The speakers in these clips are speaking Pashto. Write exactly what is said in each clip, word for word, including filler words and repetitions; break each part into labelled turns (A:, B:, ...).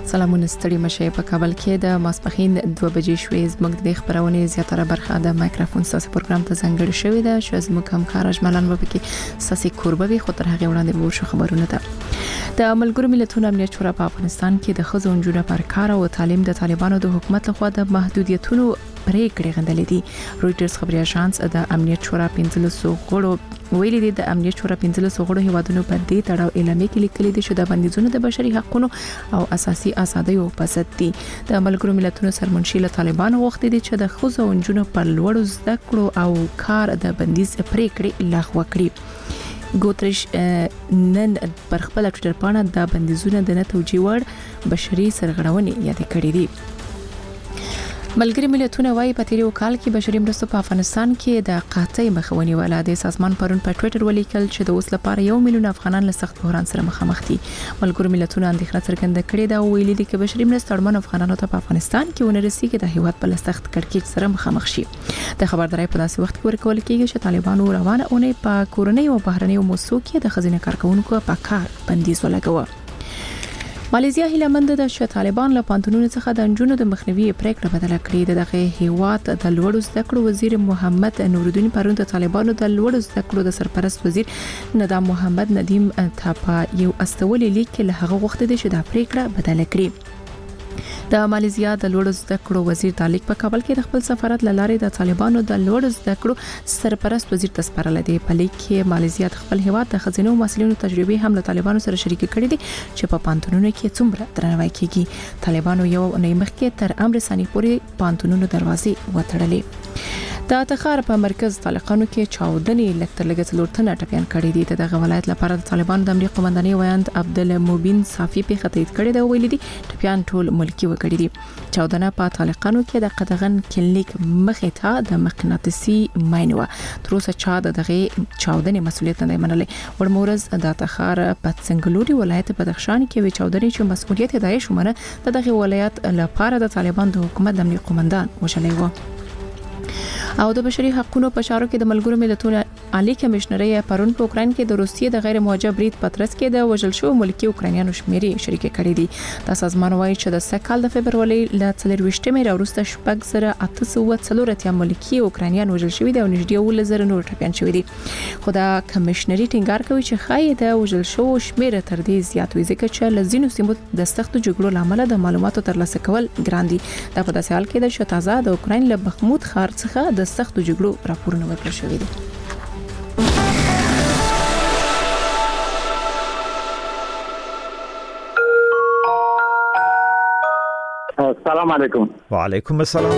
A: سلامونه ستړي مشه په کابل کې د ماسپخین دوه بجې شوې زموږ د خبرونه زیاتره برخه د مایکروفون ساسي پروګرام ته ځانګړې شوې ده چې زموږ همکار اجملان وب کې ساسي کوربوي خو تر هغه وړاندې به شو خبرونه ده د ملګرو ملتونو امنیت شورا په افغانستان کې د خزو انجونو پر کار او تعلیم د طالبانو د حکومت لخوا د محدودیتونو پریکړې غندلې دي. رويټرز خبري اژانس د امنیت شورا پنځلسو غړو ویلي دي د امنیت شورا پنځلسو غړو هیوادونو په دې تړاو اعلامیه کې لیکلي دي چې د بندیزونو د بشري حقوقو او اساسي ازادیو په ضد دي. د ملګرو ملتونو سرمنشي له طالبانو وغوښتي دي چې د خزو انجونو پر لوړو زده کړو او کار د بندیز پریکړې لغوه کړي. ګوتریش نن پر خپل ټویټر باندې د بندیزونو د نه توجیه وړ بشري سرغړونې یاد کړې دي. ملګری ملتونه وايي په تیرو کال کې بشري مرستو په افغانستان کې د قحطۍ مخاوني ولادي سازمان پرون په ټویټر ولیکل چې د اوس لپاره یو میلیون افغانان له سخت بحران سره مخامخ دي. ملګری ملتونه اندېښنه څرګنده کړې ده او ویلي دي چې بشري مرستو اړمن افغانانو ته په افغانستان کې ونرسي کې د هیواد په سخت کړکېچ سره مخامخ شي. د خبرداري په داسې وخت کې ورکول کېږي چې طالبانو روانه اونۍ په کورنۍ او بهرنۍ موسسو کې د خزینه کارکونکو په کار بندیز ولګوه. ماليزیا هیله مند ده چې طالبان له پانتونونو څخه د انجونو د مخنیوي پریکړه بدله کړې. دغه هیواد د لوړو زده کړو وزیر محمد نورالدین پرون د طالبانو د لوړو زده کړو د سرپرست وزیر ندام محمد ندیم ته په یو استولي لیک کې له هغه وخت د شدا پریکړه بدله کړې. د ماليزیا د لوړو زده کړو وزیر تالیک په کابل کې د خپل سفارت لاره د طالبانو د لوړو زده کړو سرپرست وزیر تسپارل دي. په لیک کې ماليزیا د خپل هیواد د خزینو مسلمانو تجربه هم له طالبانو سره شریک کړي دي چې په پانتونونو کې څومره درناوی کیږي. طالبانو یو نه مخکې تر امر ثاني پورې پانتونونو دروازې وتړلې. د تخار په مرکز طالقانو کې چاودنې لکتر لګت لورتنه ټپيان کړي دي. دغه ولایت لپاره د طالبانو د امنیت قومندانۍ ویاند عبدالمبین صافي په خطیت کړي دا ویلي دي ټپيان ټول ملکی وکړي دي. چاودنه په طالقانو کې د قدغن کلینیک مخې ته د مقناطیسي ماینوه تر اوسه چا دغه چاودنې مسولیت نه منلې. ورمورز د تخار په څنګلوري ولایت په بدخشان کې وی چاودنې چې مسؤلیت دای شومنه دغه ولایت لپاره د طالبان د حکومت د امنیت قومندان وشلې و. او د بشري حقوقو په چارو کې د ملګرو ملتونو عالی کمشنري پرون په اوکرين کې د روسیې د غیر موجه برید پترس کې د وژل شو ملکی اوکرانیانو شمیرې شریک کړي دي. د سازمان وايي چې د سکهال د فبرवरी ل څلرويشت مې راوروسته شپږ زره اته سوه څلور اتیا ملکی اوکرانیان وژل شوي دي او نږدې ول زره نور ټپيان شوي دي. خو د کمشنري ټینګار کوي چې خای د وژل شو شمیر تر دې زیات وي ځکه چې لزینو سیمو د سختو جګړو لامل د معلوماتو ترلاسه کول ګران دي. دا په داسې حال کې ده چې تازه د اوکرين له بخمود ښار څخه د سختو جګړو راپورونه ورکړل شوي دي.
B: السلام علیکم.
C: وعلیکم السلام.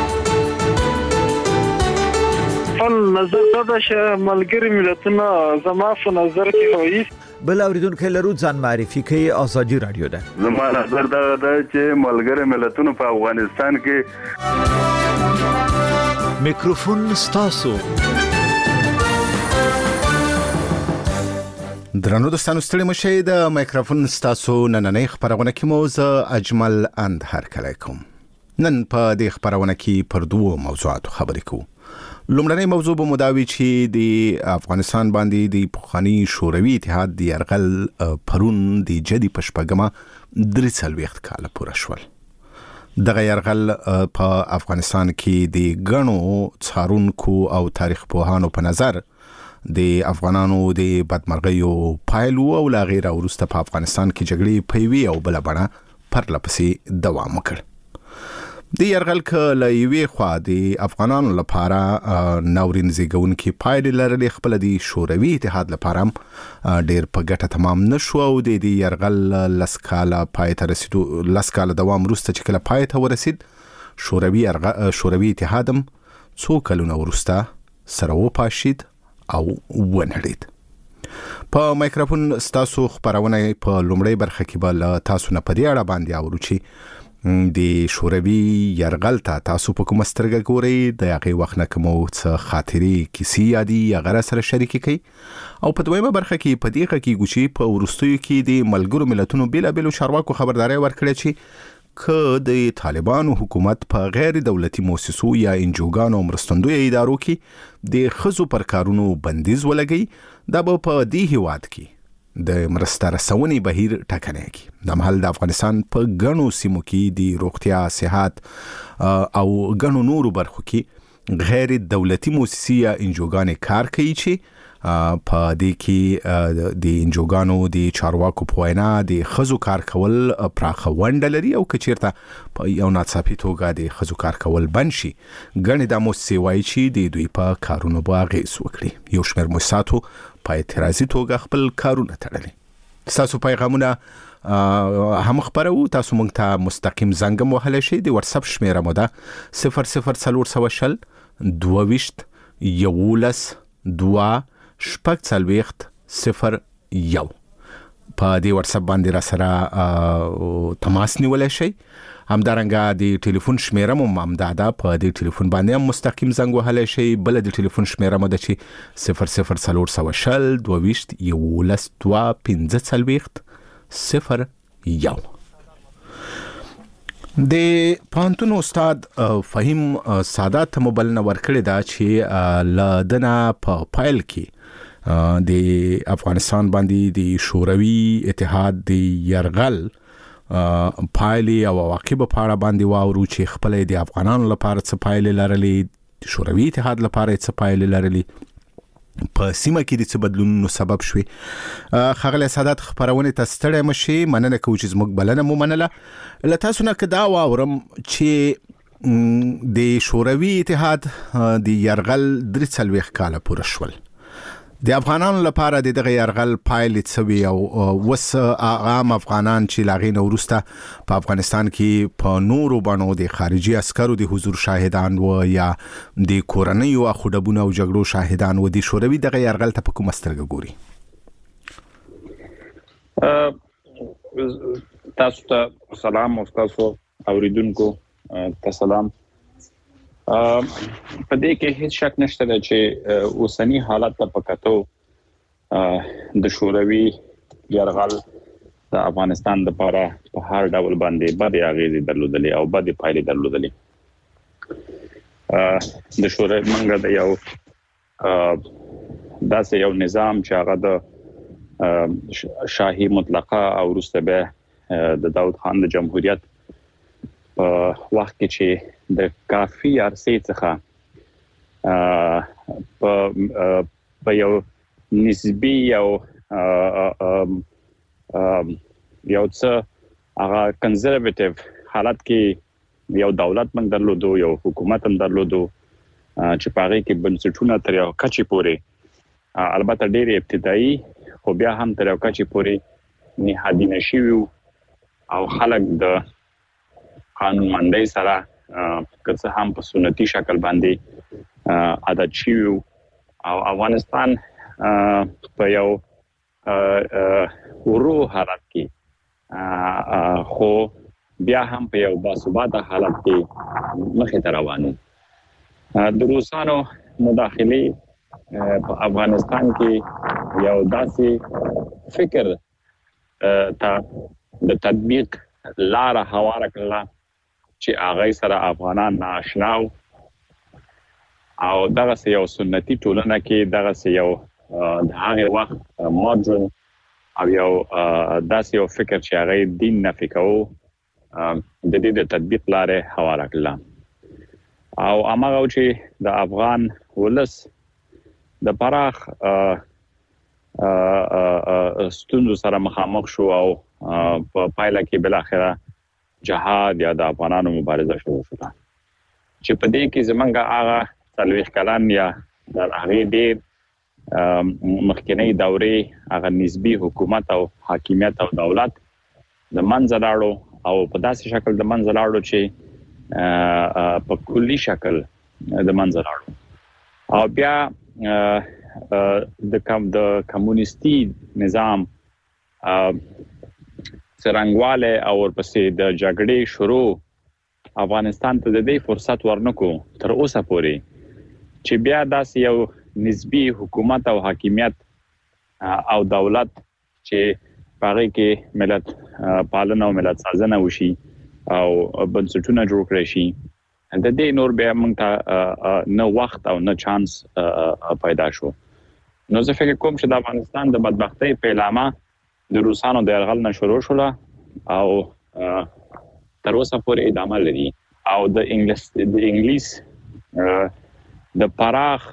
D: فل نظر دا چې ملګری ملتونه زما په نظر کې وایي
C: بل اوریدونکو لرو ځان معرفي کوي ازادي رادیو ده.
E: زما نظر دا ده چې ملګری ملتونه په افغانستان کې
C: میکروفون ستاسو.
F: درنو دوستانو ستړي مشه د مایکروفون ستاسو نننۍ خبرونه کې مو زه اجمل اند هر کله کوم. نن په دې خبرونه کې پر دوه موضوعاتو خبرې کوو. لومړنۍ موضوع به مداوي چې د افغانستان باندې د پخوانی شوروي اتحاد د يرغل پرون د جدي پشپګما درې څلويخت کال پوره شول. دغه يرغل په افغانستان کې د غنو څارونکو او تاریخ پوهانو په نظر د افغانانو د بدمرغیو پایلو او لا غیر ورسته په افغانستان کې جګړې پیوي او بل بڼه پرلپسې دوام وکړ. د يرغل کله یوې خوا د افغانانو لپاره ناورین زیږونکي پایلې لرلې، خپل د شوروي اتحاد لپاره ډېر په ګټه تمام نشو او د يرغل لسکاله پای ته رسیدو لسکاله دوام وروسته چې کله پای ته ورسید شوروي شوروي اتحادم څو کلونه وروسته سره وپاشید او ونړید. په مایکروفون ستاسو خبرونه په لومړی برخه کې به تاسو نه په دې اړه باندې اورو چې د شوروي يرغل ته تاسو په کومه سترګه ګورئ، د هغې وخت نه کومو څه خاطرې کیسې یادي هغه سره شریکې کړئ، او په دویمه برخه کې په دې غږیږو چې په وروستیو کې د ملګرو ملتونو بېلابېلو چارواکو خبرداری ورکړې چې که د طالبانو حکومت په غیر دولتي مؤسسو یا انجوګانو مرستندوی ادارو کې د خزو پر کارونو بندیز ولګي، دا به په دې هیواد کې د مرسته رسونې بهیر ټاکنه کی. د مهال د افغانستان په غنو سیمو کې د روغتیا، صحت او غنو نورو برخو کې غیر دولتي مؤسسې یا انجوګانې کار کوي چې په دې کې د انجوګانو د چارواکو په وینا د خزو کار کول پراخه ونډه لري او کچیرته په یو ناڅاپي توګه د خزو کار کول بند شي غنې د مؤسسې وایي چې د دوی په کارونو به اغېز وکړي. یو شمېر مؤسساتو په اعتراضي توګه خپل کارونه تړلي. تاسو پیغامونه هم خبرو، تاسو مونږ ته مستقیم زنګ وهلی شئ. د واتس اپ شمیره مو ده صفر صفر څلور سوه شل دوه ویشت یولس دوه شپږ څلوېښت صفر یو. په دې واتس اپ باندې را سره تماس نیولی شئ. همدارنګه د ټلیفون شمیره مو همدا ده، په دې ټلیفون باندې هم مستقیم زنګ وهلی شئ. بله د ټلیفون شمیره مو ده چې صفر صفر څلور سوه شل دوه ویشت یولس دوه پنځه څلوېښت صفر یو. د پوهنتون استاد فهیم سادات مبلنه ورکړې ده چې لدنه په پایل کې د افغانستان باندې د شوروي اتحاد د یرغل پایلې او عواقب په اړه باندې واورو چې خپل د افغانانو لپاره څه پایلې لرلې، شوروي اتحاد لپاره څه پایلې لرلې، په سیمه کې د څه بدلونونو سبب شوي. ښاغلی سادات خبرونې ته ستړی مشي، مننه کوو چې زموږ بلنه مو منله. له تاسو نه که دا واورم چې د شوروي اتحاد د یرغل درې څلوېښت کاله پوره شول، د افغانانو لپاره د دغه یرغل پایلې څه وي او اوس عام افغانان چې له هغې نه وروسته په افغانستان کې په نورو بڼو د خارجي عسکرو د حضور شاهدان و یا د کورنیو اخوډبونو او جګړو شاهدان و، د شوروي دغه یرغل ته په کومه سترګه ګوري؟
G: تاسو ته سلام او تاسو اوریدونکو ته سلام. په دې کې هیڅ شک نشته چې اوسنی حالت ته پکاتو د شوروي یرغل د افغانستان لپاره په هر ډول باندې بد اغیزې درلودلې او بد پایلې درلودلې. د شوروي منګه د یو داسې یو نظام چې هغه د شاهي مطلقه او وروسته به د داود خان د جمهوریت په وخت کې چې د کافي عرصې څخه په په یو نسبی یو یو څه هغه کنزرویټیو حالت کې یو دولت من درلودو، یو حکومت هم درلودو چې په هغې کې بنسټونه تر یو کچې پورې البته ډېرې ابتدایي خو بیا هم تر یو کچې پورې نهادینه شوي او خلک د قانون مندۍ سره که څه هم په سنتي شکل باندې عادت شوي او افغانستان په یو ورو حالت کې خو بیا هم په یو باثباته حالت کې مخې ته روان و. د روسانو مداخلې په افغانستان کې یو داسې فکر ته د تطبیق لاره هواره کړله چې هغه سره افغانان ناشنا او دغه یو سنتي ټولنه کې دغه یو د هغه وخت ماډرن او یو داسې یو فکر چې هغه دین نفي کوو د دې د تطبیق لاره هواره کړله او هغه چې د افغان ولس د پراخ ستونزو سره مخامخ شو او په پایله کې بل اخره جهاد یا د افغانانو مبارزه شروع شوه چې په دې کې زمونږ هغه څلوېښت کلن یا د هغې ډېر مخکینۍ دورې هغه نسبي حکومت او حاکمیت او دولت د منځه لاړو او په داسې شکل د منځه لاړو چې په کلي شکل د منځه لاړو او بیا د کمونیستي نظام څرنګواله او ورپسې د جګړې شروع افغانستان ته د دې فرصت ورنکو تر اوسه پورې چې بیا داسې یو نسبی حکومت او حاکمیت او دولت چې پاره کې ملت پالنه او ملت سازنه وشي او بنسټونه جوړ کړی شي د دې نور بیا موږ ته نه وخت او نه چانس پیدا شو. نو زه فکر کوم چې د افغانستان د بدبختۍ پیلامه د روسانو د یرغل نه شروع شوه او تر اوسه پورې ادامه لري او د انګلیس د انګلیس د پراخ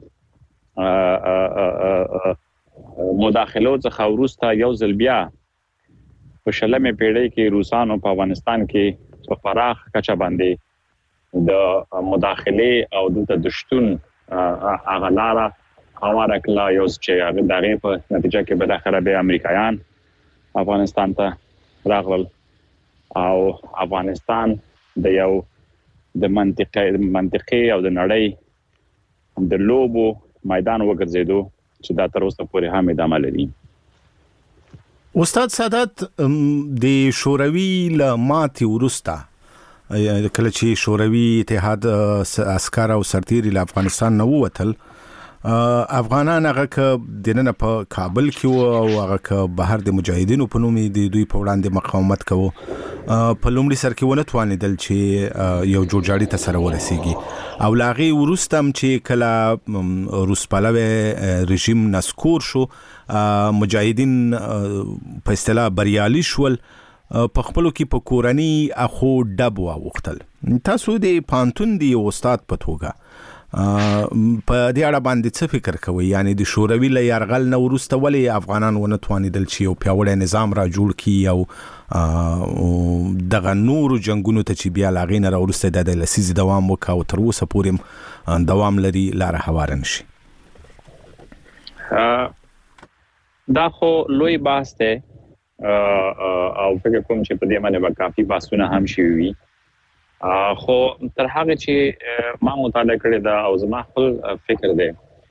G: مداخلو څخه وروسته یو ځل بیا په شلمه پیړۍ کې روسانو په افغانستان کې په پراخ کچه باندې د مداخله او د دشتون هغه لاره هواره کړه یو چې هغه دغه په نتیجه کې به داخله به امریکایان افغانستان ته راغلل او افغانستان د یو د منطقې منطقې او د نړۍ د لوبو میدان وګرځیدو چې دا تر اوسه پورې هم ادامه لري.
F: استاد سادات د شوروي له ماتې وروسته کله چې شوروي اتحاد عسكر او سرتیري له افغانستان نه ووتل افغانان هغه ک دنه په کابل کې او هغه ک بهر د مجاهدینو په نوم د دوی په وړاندې مقاومت کوي په لومړي سر کې ونه توانیدل چې یو جوړجاړي ته سره ورسیږي او لاغي وروستم چې کله روس پلوي رژیم نسکور شو مجاهدین په اصطلاح بریالي شول په خپلو کې په کورنۍ اخو ډب واوختل. تاسو د پانتون دی استاد په توګه په دې اړه باندې څه فکر کوئ؟ یعنی د شوروي له یرغل نه وروسته ولې افغانان ونه توانیدل چې یو پیاوړی نظام را جوړ کړي او دغه نورو جنگونو ته چې بیا لاغې نه راوروسته د لسیزې دوام وکړي او تر اوسه پورې دوام لري لاره هواره نشي؟
G: دا خو لوی بحث دی او فکر کوم چې په دې باندې به کافي بحثونه هم شوي وي، خو تر هغه چې ما مطالعه کړې ده او زما خپل فکر دی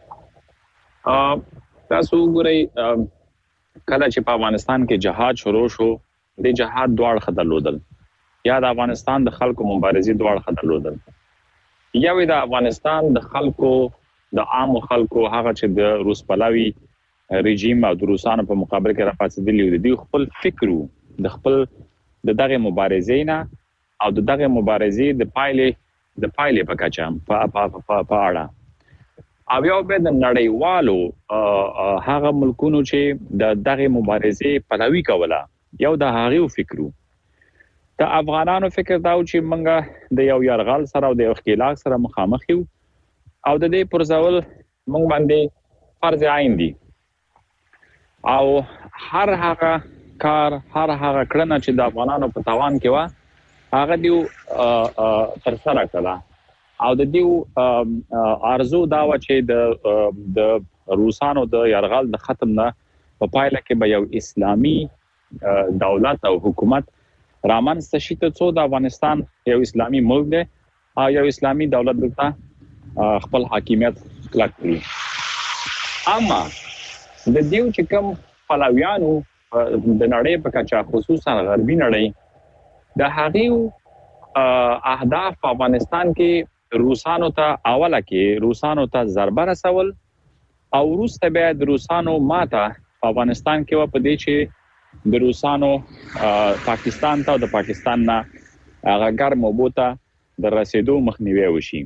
G: تاسو وګورئ کله چې په افغانستان کې جهاد شروع شو د جهاد دوه اړخه درلودل، یا د افغانستان د خلکو مبارزې دوه اړخه درلودل. یو د افغانستان د خلکو د عام خلکو هغه چې د روس پلاوي رژیم او د روسانو په مقابل کې راپاتېدلی و، د خپل فکرو د خپل د دغه مبارزې نه او د دغه مبارزې د پایلې د پایلې په کچه په په اړه او یو به د نړیوالو هغه ملکونو چې د دغه مبارزې پلوي کوله یو د هغه فکرو د افغانانو فکر دا چې موږ د یو یرغل سره او د یو ښکېلاک سره مخامخ یو او د دې پرځول موږ باندې فرض عین دي او هر هغه کار هر هغه کړنه چې د افغانانو په توان کې و هغه دیو تر سره کړه او د دیو ارزو دا و چې د د روسانو د یرغل د ختم نه په پایله کې به یو اسلامي دولت او حکومت رامنځته شي ته څو د افغانستان یو اسلامي ملک دی او یو اسلامي دولت دلته خپل حاکمیت کلک کړي. اما د دیو چې کوم پلویانو د نړۍ په کچه خصوصا غربي نړۍ د هغه اهداف په افغانستان کې روسانو ته اوله کې روسانو ته ضربه رسول او وروسته بیا د روسانو ماته په افغانستان کې و په دې چې د روسانو پاکستان ته او د پاکستان نه هغه ګرم اوبو ته د رسیدو مخنیوي وشي.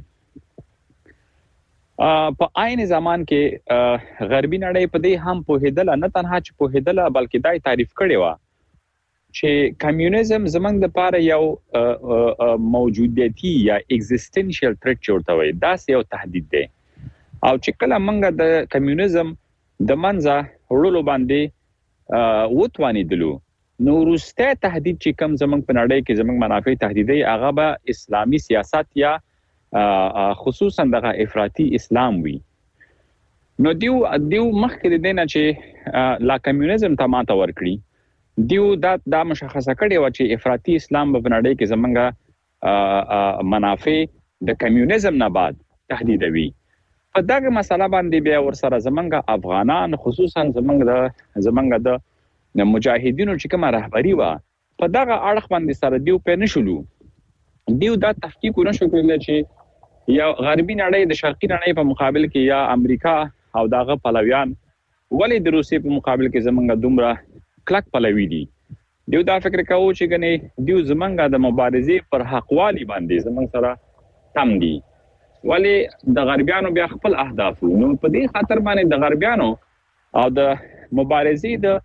G: په عین زمان کې غربي نړۍ په دې هم پوهېدله، نه تنها چې پوهېدله بلکې دای تعریف کړی و چې کمیونیزم زمنګ د پاره یو موجودیتي یا ایگزیستنشل تھریټ جوړته وي، دا یو تهدید دی او چې کله موږ د کمیونیزم د منځه وړلو باندې وتوانیدلو نو وروسته تهدید چې کوم زمنګ په نړۍ کې زمنګ منافع تهدیدي هغه به اسلامي سیاست یا خصوصا دغه افراطي اسلام وي. نو دیو دیو مخکې د نه چې لا کمیونیزم ته ماته ورکړي دیو دا دا مشخصه کړي و چې افراطي اسلام په نړۍ کې زمونږه منافع د کمیونیزم نه بعد تهدیدوي. په دغه مسله باندې بیا ورسره زمونږه افغانان خصوصا زمونږ د زمونږ د مجاهدینو چې کومه رهبری و په دغه اړخ باندې سره دیو په نشلو دیو دا تحقیق ونشو کړل چې یا غربي نړۍ د شرقي نړۍ په مقابل کې یا امریکا او دغه پلویان ولې د روسي په مقابل کې زمونږه دومره کلک پلوي دي. دیو دا فکر کوو چې غني دیو زمونږه د مبارزې پر حقوالي باندې زمونږ سره تم دي، ولې د غربیانو بیا خپل اهداف نو په دې خاطر باندې د غربیانو او د مبارزې د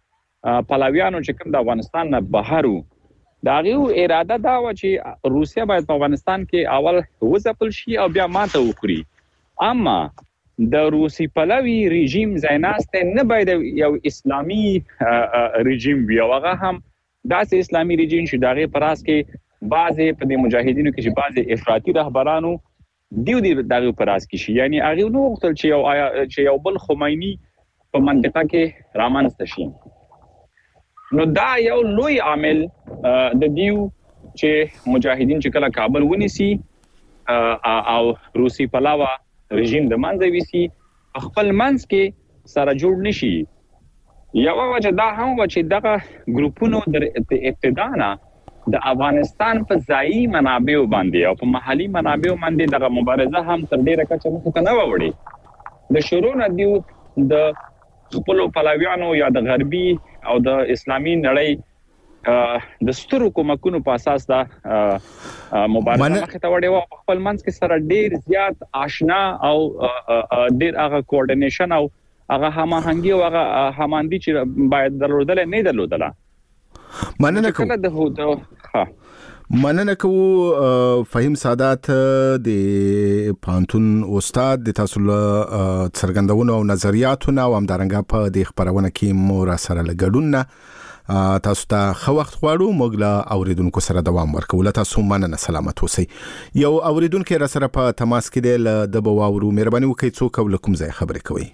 G: پلاویانو چې کوم د افغانستان نه بهرو دا غو اراده دا و چې روسیا باید په افغانستان کې اول وځپل شي او بیا ماته وخوري. اما د روسي پلاوی رژیم زایناسته نه باید یو اسلامي رژیم وي او هغه هم داسې اسلامي رژیم چې دغه پراس کې بعضې په د مجاهدینو کې چې بعضې افراطي رهبرانو دیو دی دغه پراس کې شي. یعنی هغه نو وختل چې یو چې یو بل خمینی په منطقه کې رامنځته شي. نو دا یو لوی عامل د دیو چې مجاهدین چې کله کابل ونیسي او روسي پلاوا رژیم د منځ ویسي خپل منځ کې سره جوړ نشي. یو وجه دا هم و چې دغه ګروپونو د ابتدا نه د افغانستان په ځایي منابعو باندې او په محلي منابعو باندې دغه مبارزه هم تر ډیره کچه مخ ته نه وړي. د شروع نه دیو د خپل پلاویانو یا د غربي او د اسلامي نړۍ د سترو کومکونو په اساس دا مبارزه مخ ته وړي او خپل منځ کې سره ډیر زیات آشنا او ډیر هغه کوارډینیشن او هغه هماهنګي او هغه هماندي چې باید درلودل نه درلودل.
F: مننه کوم مننه کوم فهیم سادات د پانتون استاد د تاسو له څرګندونو او نظریاتو او همدارنګه په د خبرونه کې مو را سره لګډون تاسو ته خو وخت غواړو موږ له اوریدونکو سره دوام ورکول. تاسو مننه سلامت اوسئ. یو اوریدونکو را سره په تماس کې د بواورو مهرباني وکړئ څوک ولکم ځای خبرې کوي.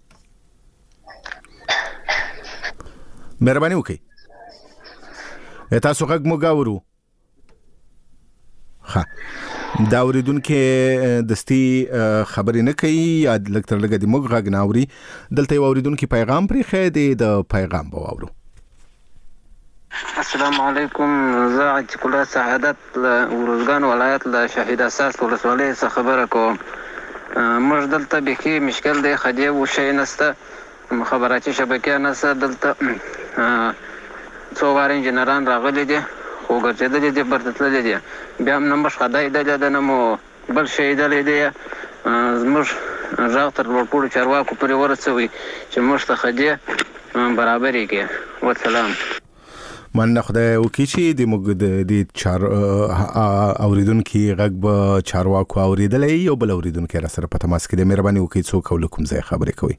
F: مهرباني وکړئ. تاسو غږ مو غاورو. ها دا اوریدونکو دستي خبرې نه کوي یا لکتر لګ د موږ غږ ناوري. دلته یو اوریدونکو پیغام پرې خې د پیغام بواورو.
H: السلام علیکم. زه عتیق الله سعادت ورزګان ولایت له شهید اساس ولسوالۍ څخه خبره کوم. موږ دلته به مشکل دی خدای و شي نسته مخابراتي شبکې نسته. دلته څو وار انجنيران راغلي دي خو ګرځېدلې دي برتللې دي بیا هم نمبر خدای د د نمو بل شي دلې دي زموږ ژغ تر ورپورې چارواکو پورې ورسوي چې موږ ته خدای برابرې کې. والسلام.
F: من خدای وکړي چې د موږ د چار اوریدونکو غږ به چارواکو اوریدلې یو بل اوریدونکو را سره په تماس کې د مهرباني وکړي څوک ولکم ځای خبرې کوي.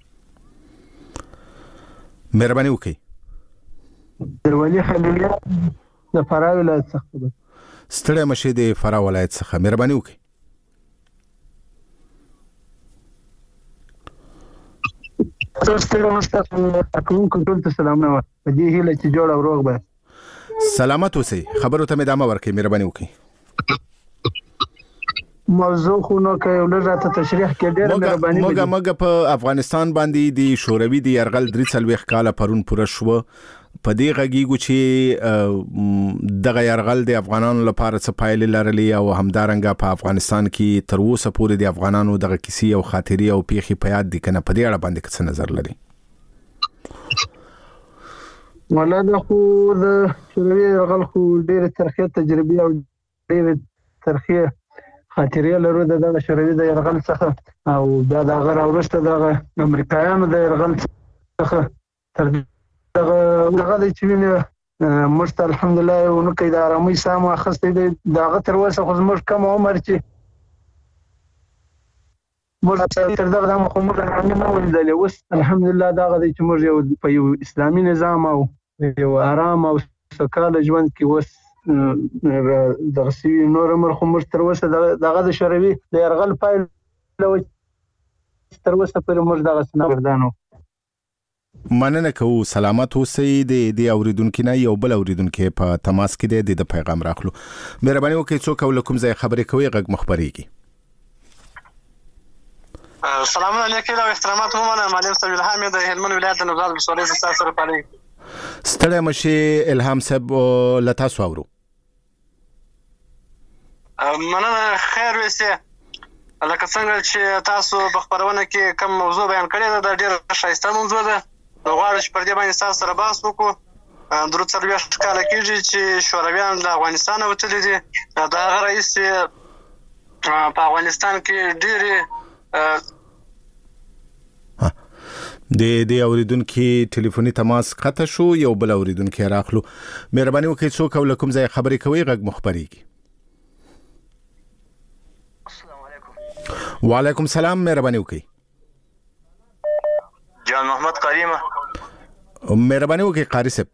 F: مهرباني وکړئ.
I: دروالي خلیلیا د فراه ولایت څخه.
F: ستړی مشه د فراه ولایت څخه مهرباني وکړئ.
I: تاسو ستړی مشه کوم کنټرول ته سلام نه په دې هیله چې جوړ او روغ به
F: سلامت اوسئ. خبرو ته مې ادامه ورکړئ. مهرباني وکړئ.
I: موضوع خو نو کوي ولرته تشریح کې ډېر مهرباني.
F: موږ موږ په افغانستان باندې د شوروي د يرغل درې څلويخ کاله پرون پوره شو. په دې غږیږو چې دغه يرغل د افغانانو لپاره څه پایلې لرلې او همدارنګه په افغانستان کې تر اوسه پورې د افغانانو دغه کیسې او خاطرې او پیښې په یاد دي کنه. په دې اړه باندې څه نظر لري؟
I: ولاده خو د شوروي يرغل خو ډېر ترخه تجربه او ډېر ترخه خاطرې لرو د دغه شوروي د يرغل څخه او بیا د غیر اورسته د امریکایانو د يرغل څخه تر دغه دغه چې موږ الحمدلله ونو کې د آرامي سامو اخستې د دغه تر وسه خو موږ کم عمر چې موږ تر دغه د مخمر نه ولدل اوس الحمدلله دغه چې موږ یو په یو اسلامي نظام او یو آرام او سوکاله ژوند کې اوس دغه سی نور عمر خو موږ تر وسه دغه د شوروي د يرغل پایل تر وسه پر موږ دغه سنا وردانو.
F: مننه کوو. سلامت اوسئ. د دې اوریدونکو نه یو بل اوریدونکو په تماس کې د پیغام راخلو. مهرباني وکړئ څوک ولکم ځای خبرې کوي غږ مخبريږي.
D: سلام علیکم او احترامات هم معلم صاحب الهام د هلمند ولایت د نوزاد ولسوالۍ څخه سره پالي.
F: ستړی مشه الهام صاحب لتا سوورو.
D: مننه خیر وسه. لکه څنګه چې تاسو په خبرونه کې کوم موضوع بیان کړی دا ډېر ښایسته موضوع ده. غواړم چې پر دې باندې تاسو سره بحث وکړو. درود څلوېښت کاله کېږي چې شورویان له افغانستانه وتلي دي. د هغه رئیس په افغانستان کې ډېرې
F: د دې اوریدونکو ټلیفوني تماس قطع شو. یو بل اوریدونکو راخلو. مهرباني وکړئ څوک او لکم ځای خبرې کوي غږ مخبريږي.
J: السلام علیکم.
F: وعلیکم السلام. مهرباني وکړئ.
J: جان محمد قریمه.
F: مهرباني وکړئ قاری صاحب.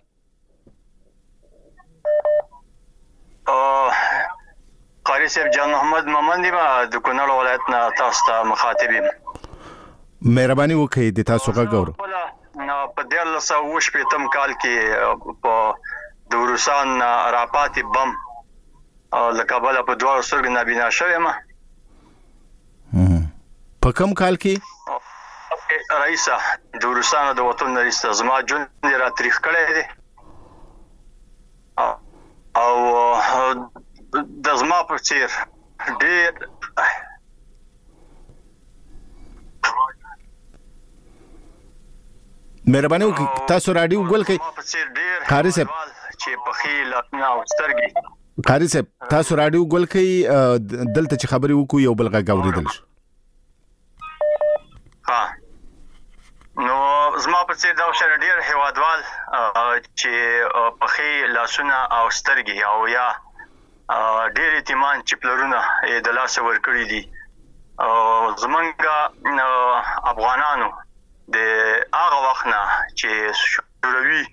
J: قاری صاحب جان محمد ممندی ما د کونړ ولایت نه تاسو ته مخاطب یم.
F: مهرباني وکړئ د تاسو غږ اورو.
J: په دیارلس سوه اووه شپېتم کال کې په د روسان راپاتې بم له کابله په دواړو سترګو نابینا شوم.
F: په کوم کال کې؟
J: رئیسه د روسانو د وطن رئیسه زما جون را تاریخ کړی دی او د زما په څیر ډېر
F: مهرباني وکړئ تاسو رادیو ګول کړئ. قاری صاحب
J: چې په خیل او سترګې
F: قاری صاحب تاسو رادیو ګول کړئ دلته چې خبرې وکړو یو بل غږ اوریدل شي.
J: ها نو زما په څیر دا شر ډیر هوادوال چې په خیل لاسونه او سترګې او یا ډیر ایتمان چې پلرونه د لاس ور کړی دي. زمونږ افغانانو د هغه وخت نه چې شوروي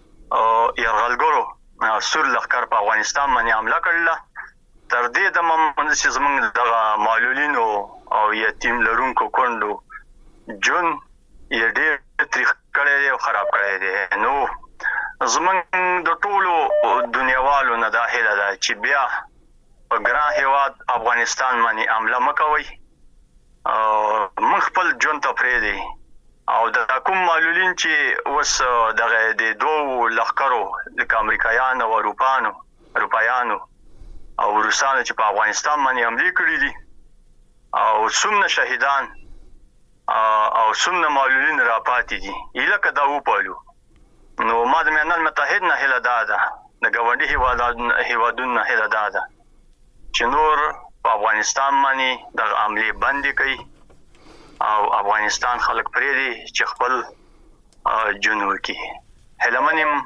J: یرغلګرو سور لښکر په افغانستان باندې حمله کړله تر دې دمه چې زمونږ دغه معلولینو او یتیم لرونکو کونډو جون یې ډېر تریخ کړی دی او خراب کړی دی. نو زمونږ د ټولو دنیاوالو نه دا هیله ده چې بیا په ګران هېواد افغانستان باندې حمله مه کوئ. موږ خپل ژوند ته پرېږدئ او د کوم معلولین چې اوس دغه د دوو لښکرو لکه امریکایانو او اروپانو اروپایانو او روسانو چې په افغانستان باندې حملې کړي دي او څومره شهیدان او څومره معلولین راپاتې دي هیله که دا وپالو. نو ما د ملل متحد نه هیله دا ده د ګاونډي هیوادونو نه هیله دا ده چې نور په افغانستان باندې دغه حملې بندې کړي او افغانستان خلک پرېږدي چې خپل ژوند وکړي. هیله من یم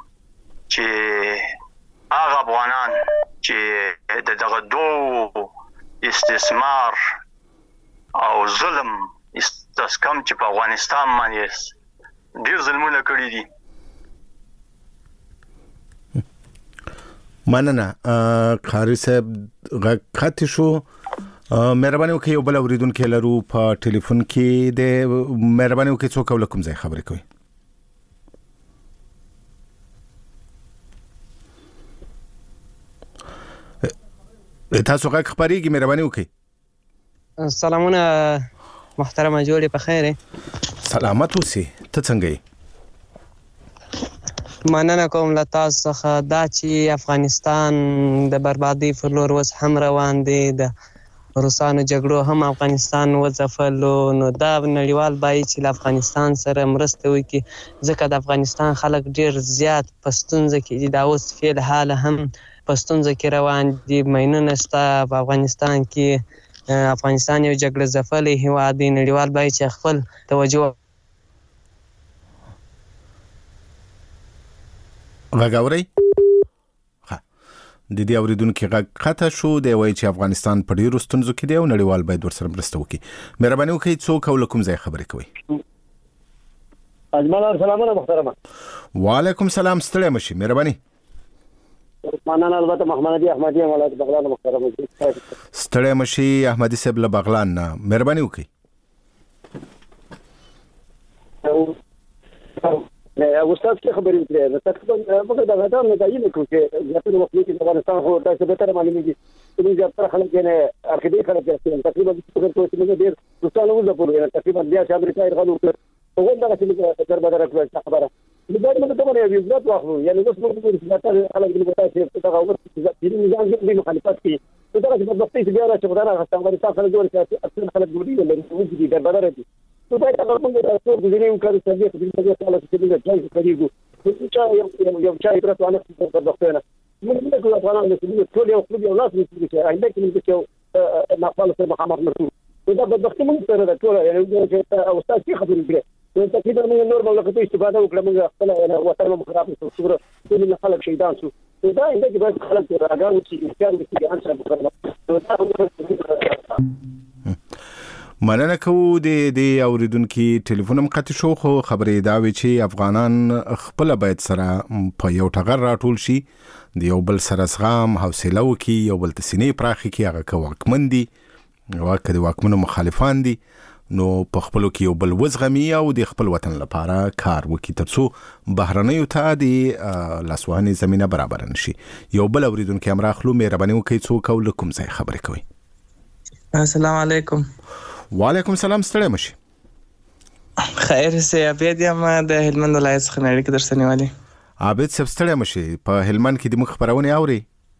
J: چې هغه افغانان چې د دغه دوو استثمار او ظلم استحکام چې په افغانستان باندې ډېر ظلمونه کړي دي.
F: مننه قاری صاحب غږ قطع شو. مهرباني وکړئ یو بل اوریدونکو لرو په ټلیفون کې د مهرباني وکړئ څوک او لکم ځای خبرې کوي. تاسو غږ خبرېږي مهرباني وکړئ.
K: سلامونه محترمه جوړې په خیر.
F: سلامت اوسئ. ته څنګه یې؟
K: مننه کوم له تاسو څخه دا چې افغانستان د بربادۍ پر لور اوس هم روان دی. د روسانو جګړو هم افغانستان وځپلو. نو دا نړیوال باید چې له افغانستان سره مرسته وکړي ځکه د افغانستان خلک ډېر زیات په ستونزه کې دي. دا اوس فعل حال هم په ستونزه کې روان دي. ماینونه شته په افغانستان کې. افغانستان یو جګړه ځپلی هېواد دی. نړیوال باید چې خپل توجه
F: غږ اورئ. د دې اوریدونکو غږ قطع شو. دی وایي چې افغانستان په ډېرو ستونزو کې دی او نړیوال باید ورسره مرسته وکړي. مهرباني وکړئ څوک او له کوم ځای خبرې کوي؟
L: اجمل سلامونه محترمه.
F: وعلیکم السلام. ستړی مشي. مهرباني.
L: مننه. البته محمدي احمدي ولایت بغلان محترمه.
F: ستړی مشي احمدي صاحب له بغلان نه. مهرباني وکړئ.
L: استاد څه خبرې وکړې؟ نو تقریبا موږ دا غواړو نه دایې کوو چې زیاتره وخت کې افغانستان خو تاسو به تر معلومیږي چې زیاتره خلک یې عقیدې خلک یې تقریبا څه کوي چې موږ ډېر روسانو وځپلو تقریبا بیا چې امریکا یې غواړي او دا چې دربدره کوي خبره دا موږ ته یو عزت واخلو. یعنی اوس موږ د زیاتره خلک د متاسف ته دا اوس چې نظام دې مخالفت کوي دا چې په وخت کې بیا راځي خدای راځي افغانستان خلک جوړ کړي اکثر خلک ګوري ولې چې دربدره دي نو دا هغه موږ تاسو د دې یو کار چې د دې په اړه چې موږ ځای کوي چې یو یو چا یې ترڅو نه په وختونه موږ نه کوو افغانان چې ټول یو خپل یو لاس چې آینده کې موږ چې ما خپل سره مخامخ نشو دا په وخت موږ سره دا ټول یو چې او تاسو خبرې کړې نو تقریبا موږ نور مملکتونو استفاده وکړه موږ خپل وطن مو خراب کړو څومره ټول خلک شهیدان شو نو دا انده چې باید خلک راګاو چې اختیار وکړي ان شاء الله.
F: مننه کوو د د اوریدونکو ټلیفون هم قطع شو خو خبرې دا وی چې افغانان خپل باید سره په یو ټغر راټول شي د یو بل سره زغم حوصله وکي یو بل تسینې پراخي کی هغه کوکمن دي واکه د واکمنو مخالفان دي نو په خپلو کې یو بل وزغمي او د خپل وطن لپاره کار وکي ترڅو بهرنیو ته د لاسوهنې زمينه برابر نشي. یو بل اوریدونکو امر اخلو مهرباني وکړئ څوک او لکم ځای خبرې کوي.
M: السلام علیکم.
F: وعلیکم السلام. ستړی مشي.
M: خیر سه عبید یم د هلمند ولایت څخه نړۍ کې درسنی والی.
F: عابد صاحب ستړی مشي. په هلمند کې د مخ خبرونه اوري؟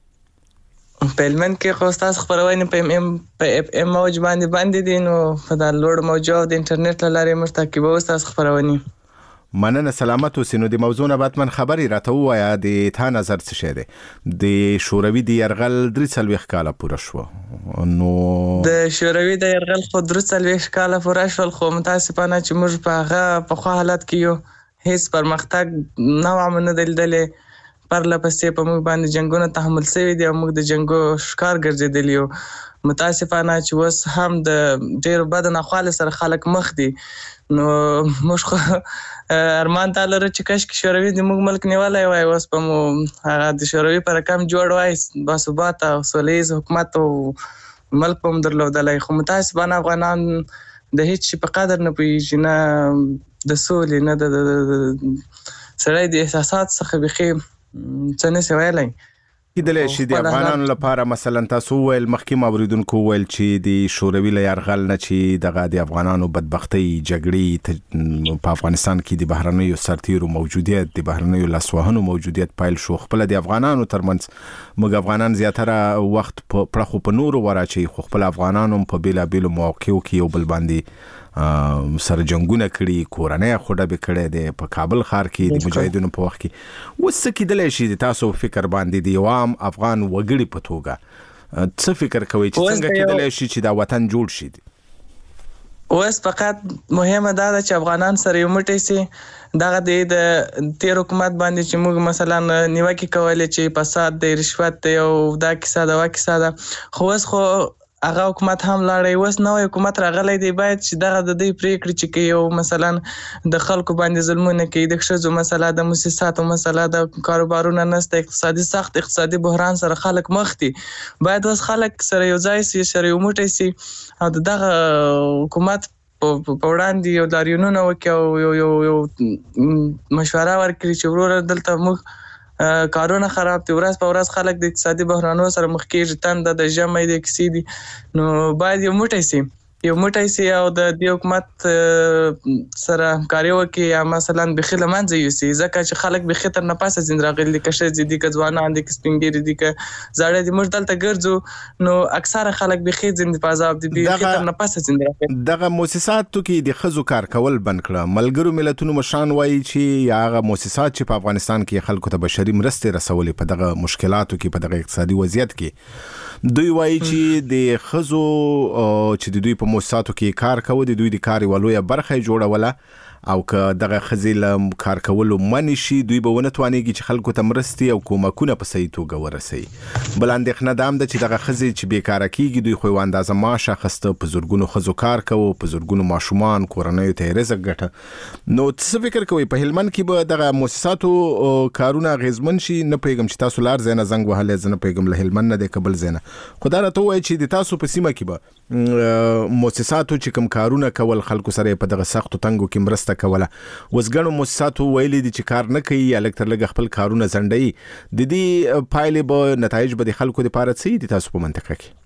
M: په هلمند کې خو تاسو خبرونه په ام ام په اف ام موج باندې باندې دي نو په دا لوړ موج او د انټرنیټ لارې مرتکب او تاسو خبرونه.
F: مننه سلامت اوسئ. د موضوع نه بعد من خبري راته وایا د تا نظر څه شه دی د شوروي د يرغل درې څلويخ کاله پوره شو نو
M: د شوروي د يرغل خو درې څلويخ کاله پوره شو خو متاسفانه چې موږ په هغه په خو حالت کې یو هیڅ پرمختګ نه ومنه دلدلې پرله پسې په موږ باندې جنگونه تحمل شوی دي او موږ د جنگو شکار ګرځیدلی یو متاسفانه چې وس هم د ډیر بد نه خالص سره خلک مخ دي نو موږ خو ارمان تعالی چې کاش کې شوروي د موږ ملک نیولای وای اوس په مو هغه د شوروي پر کم جوړ وای باثبات او سولیز حکومت او ملک په درلودلای خو متاسفانه افغانان د هیڅ شي په قدر نه پیژني نه د سولې نه د سړی د احساسات څخه بخي څه نه سویلای
F: کېدلای شي د افغانانو لپاره مثلا تاسو ویل مخکې اوریدونکو ویل چې د شوروي له يرغل نه چې دغه د افغانانو بدبختۍ جګړې په افغانستان کې د بهرنیو سرتیرو موجودیت د بهرنیو لاسوهنو موجودیت پایل شو خپل د افغانانو ترمنځ موږ افغانان زیاتره وخت په پرخو په نورو وراچي خو خپل افغانانو په بیلا بیلو مواقعو کې یو بل باندې سره جنگونه کړي کورنۍ خوډه به کړي د په کابل ښار کې د مجاهدینو په وخت کې وسه کېدلای شي د تاسو فکر باندې دی عام افغان وګړي په توګه څه فکر کوي چې څنګه کېدلای شي چې دا وطن جوړ شي؟
M: اوس فقط مهمه دا ده چې افغانان سره یو موټی سي دغه د تیر حکومت باندې چې موږ مثلا نیوکه کولې چې فساد د رشوت دی او دا کیسه دا کیسه ده خو اوس خو هغه حکومت هم لاړی وس نو حکومت راغلی دی باید چې دغه د دې پریکړې چې کې یو مثلا د خلکو باندې ظلمونه کوي د ښځو مسله د مؤسساتو مسله د کاروبارونو نشته اقتصادي سخت اقتصادي بحران سره خلک مخ دي باید اوس خلک سره یو ځای سي سره یو موټی سي او دغه حکومت په وړاندې یو لاریونونه وکړي او یو یو مشوره ورکړي چې وروره دلته موږ کارونه خراب دي ورځ په ورځ خلک د اقتصادي بحرانونو سره مخ کېږي تند د ژمې د کسي دي نو باید یو موټی سي یو موټی سي او د دې حکومت سره همکاري وکړي یا مثلا بخي له منځه یوسي ځکه چې خلک بخي تر نه پاسه زند راغلي دي که ښځې دي که ځوانان دي که سپین ږیري دي که زاړه دي موږ دلته ګرځو نو اکثره خلک بخي زند په عذاب دي بخي تر نه پاسه زند راغلي
F: دغه مؤسساتو کې د ښځو کار کول بند کړه ملګرو ملتونو مشران وایي چې یا هغه مؤسسات چې په افغانستان کې خلکو ته بشري مرستې رسولې په دغه مشکلاتو کې په دغه اقتصادي وضعیت کې دوی وایي چې د ښځو چې د دوی په مؤسساتو کې کار کوي د دوی د کار ولوي برخه جوړوله او که دغه ښځې له کار کولو منې شي دوی به ونه توانېږي چې خلکو ته مرستې او کومکونه په صحیح توګه ورسوي بل اندېښنه دا هم ده چې دغه ښځې چې بیکاره کېږي دوی خو یو اندازه معاش اخیسته په زرګونو ښځو کار کوو په زرګونو ماشومان کورنیو ته یې رزق ګټه نو څه فکر کوئ په هلمند کې به دغه مؤسساتو کارونه اغېزمن شي نه پوهېږم چې تاسو لار ځای نه زنګ وهلی زه نه پوهېږم له هلمند نه دی که بل ځای نه خو دا راته ووایي چې د تاسو په سیمه کې به مؤسساتو چې کوم کارونه کول خلکو سره په دغه سختو تنګو کې مرسته کوله وسګڼو مؤسساتو ویلي دي چې کار نه کوي یا لږ تر لږه خپل کارونه ځنډوي د دې پایلې به نتایج به د خلکو دپاره څه دي تاسو په منطقه کې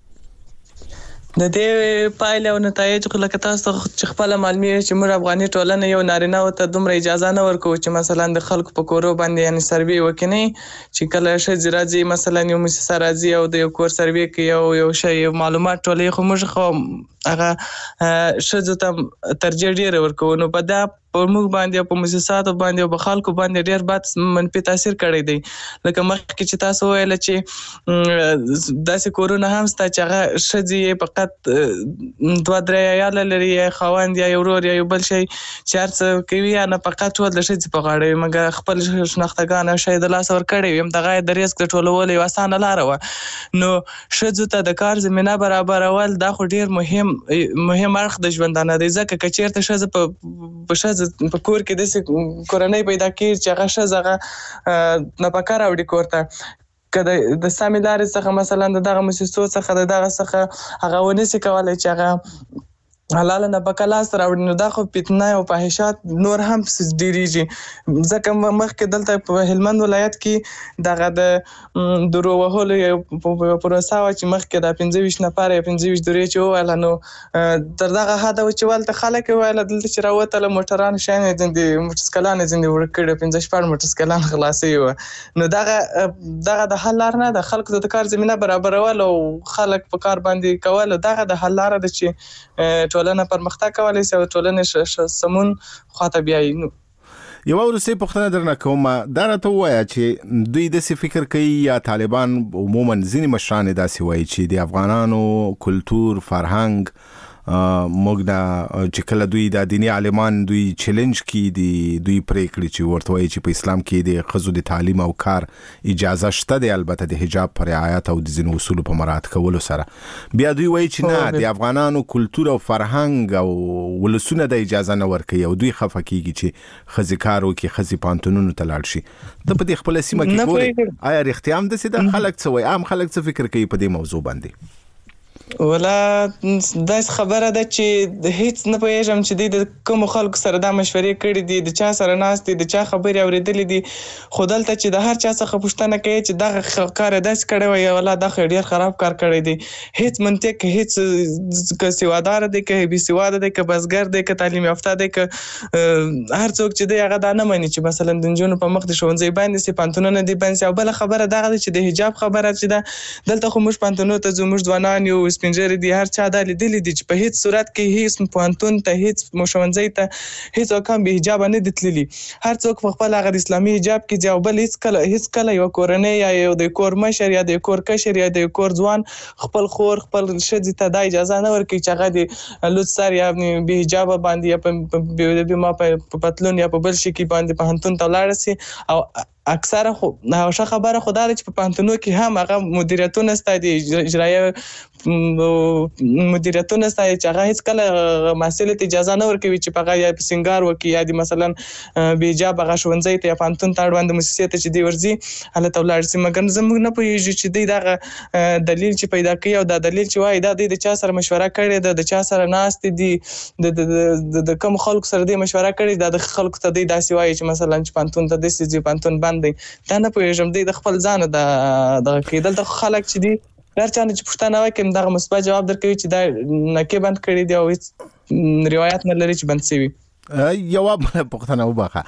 M: د دې پایلې او نتایج خو لکه تاسو چې خپله معلومي چې موږ افغاني ټولنه یو نارینه ته دومره اجازه نه ورکوو چې مثلا د خلکو په کورو باندې یعنې سروې وکړي چې کله ښځې راځي مثلا یو مؤسسه راځي او د یو کور سروې کوي او یو شی معلومات ټولوي خو موږ خو هغه ښځو ته ترجیح ډېره ورکوو نو په دا په موږ باندې په مؤسساتو باندې او په خلکو باندې ډیر بد منفي تاثیر کړی دی. لکه مخکې چې تاسو ویل چې داسې کورونه هم شته چې هغه ښځې فقط دوه درې عیاله لري، یا خاوند یا یو ورور یا یو بل شی چې هر څه کوي، یا نفقه ټول د ښځې په غاړه وي، مګر خپل شناختګان او شی د لاسه ورکړی وي. همدغه یې د رزق د ټولولو یوه اسانه لاره وه. نو ښځو ته د کار زمینه برابرول دا خو ډېر مهم مهم اړخ د ژوندانه دی، ځکه که چېرته ښځه په ښځه په کور کې داسې کورنۍ پیدا کېږي چې هغه ښځه هغه نفقه راوړي کور ته، که د سمې لارې څخه مثلا د دغه مؤسسو څخه د دغه څخه هغه ونشي کولی چې هغه حلاله نفقه لاسته راوړي، نو دا خو فتنه او فاحشات نور هم ډېرېږي. ځکه مخکې دلته په هلمند ولایت کې دغه د درو وهلو یو پروسه وه چې مخکې دا پنځه ویشت نفره یا پنځه ویشت درې چې وویله، نو تر دغه حده و چې هلته خلک یې ویله دلته چې راوتله موټران شیان یې ځینې موټرسکلان یې ځینې ورک کړي، پنځه شپږ موټرسکلان خلاص شوي وه. نو دغه دغه د حل لاره نه ده، خلکو ته د کار زمینه برابرول او خلک په کار باندې کول، دغه د حل لاره ده چې ټولنه پرمختګ کولی شي او ټولنې سمون خواته بیایي.
F: یوه وروستۍ پوښتنه درنه کوم، دا راته ووایه چې دوی داسې فکر کوي یا طالبان عموما ځینې مشران داسې وایي چې د افغانانو کلتور فرهنګ موږ نه چې کله دوی د دیني عالمان دوی چیلنج کی دي، دوی پریکړي چې ورته وایي چې په اسلام کې د ښځو د تعلیم او کار اجازه شته دی، البته د حجاب پر رعایت او د ځینو اصولو په مراعات کولو سره. بیا دوی وایي چې نه، د افغانانو کلتور او فرهنګ او ولسونه د اجازه نه ورکوي او دوی خفه کیږي چې ښځې کار وکړي، ښځې پوهنتونونو ته لاړ شي. ته په دې خپله سیمه کې ګورې، آیا رښتیا هم داسې ده؟ خلک څه وایي؟ عام خلک څه فکر کوي په دې موضوع باندې؟
M: ولا داسې خبره ده چې هیڅ نه پوهېږم چې دوی د کومو خلکو سره دا مشورې کړي دي، د چا سره ناست دي، د چا خبرې اورېدلې دي. خو دلته چې د هر چا څخه پوښتنه کوي چې دغه کار یې داسې کړی وی، ولا دا خو ډېر خراب کار کړی دی، هیڅ منطق، هیڅ که سواداره دی، که بې سواده دی، که بزګر دی، که تعلیم یافته دی، که هر څوک چې دی هغه دا نه مني چې مثلا د نجونو په مخ د ښوونځي بند شي، پوهنتونونه دې بند شي. او بله خبره دغه ده چې د حجاب خبره چې ده، دلته خو موږ پوهنتونونو ته ځو، موږ ځوانان یو، سپین ږیري دي، هر چا دا لیدلي دي چې په هیڅ صورت کې هیڅ پوهنتون ته، هیڅ ښوونځي ته هیڅ وکم بې حجابه نه دي تللي. هر څوک په خپل هغه د اسلامي حجاب کې ځي، او بل هیڅ کله هیڅ کله یوه کورنۍ یا یو د کور مشر یا د کور کشر یا د کور ځوان خپل خور خپل ښځې ته دا اجازه نه ورکوي چې هغه د لوڅ سر یا بې حجابه باندې یا په پتلون یا په بل شي کې باندې پوهنتون ته ولاړه شي. او اکثره خو ښه خبره خو دا ده چې په پوهنتونونو کې هم هغه مدیریتونه شته دي، اجرایه مدیریتونه شته چې هغه هیڅکله محصلې ته اجازه نه ورکوي چې په هغه یا په سینګار وکړي، یا د مثلا بې حجاب هغه ښوونځي ته یا پوهنتون ته اړوند مؤسسې ته چې دوی ورځي هلته ولاړ شي. مګر زموږ نه پوهېږو چې دوی دغه دلیل چې پیدا کوي او دا دلیل چې وایي دا دوی د چا سره مشوره کړې ده، د چا سره ناستې دي، د کوم خلکو سره دوی مشوره کړې ده، د خلکو ته دوی داسې وایي چې مثلا چې پوهنتون ته داسې ځي، پوهنتون بند دی. دا نه پوهېږم دوی د خپل ځانه دغه کوي. دلته خلک چې دي هر چا نه چې پوښتنه وکړي دغه مثبت جواب درکوي چې دا نکې بند کړي دي او هېڅ روایت نه لري چې بند شوي.
F: یوه بله پوښتنه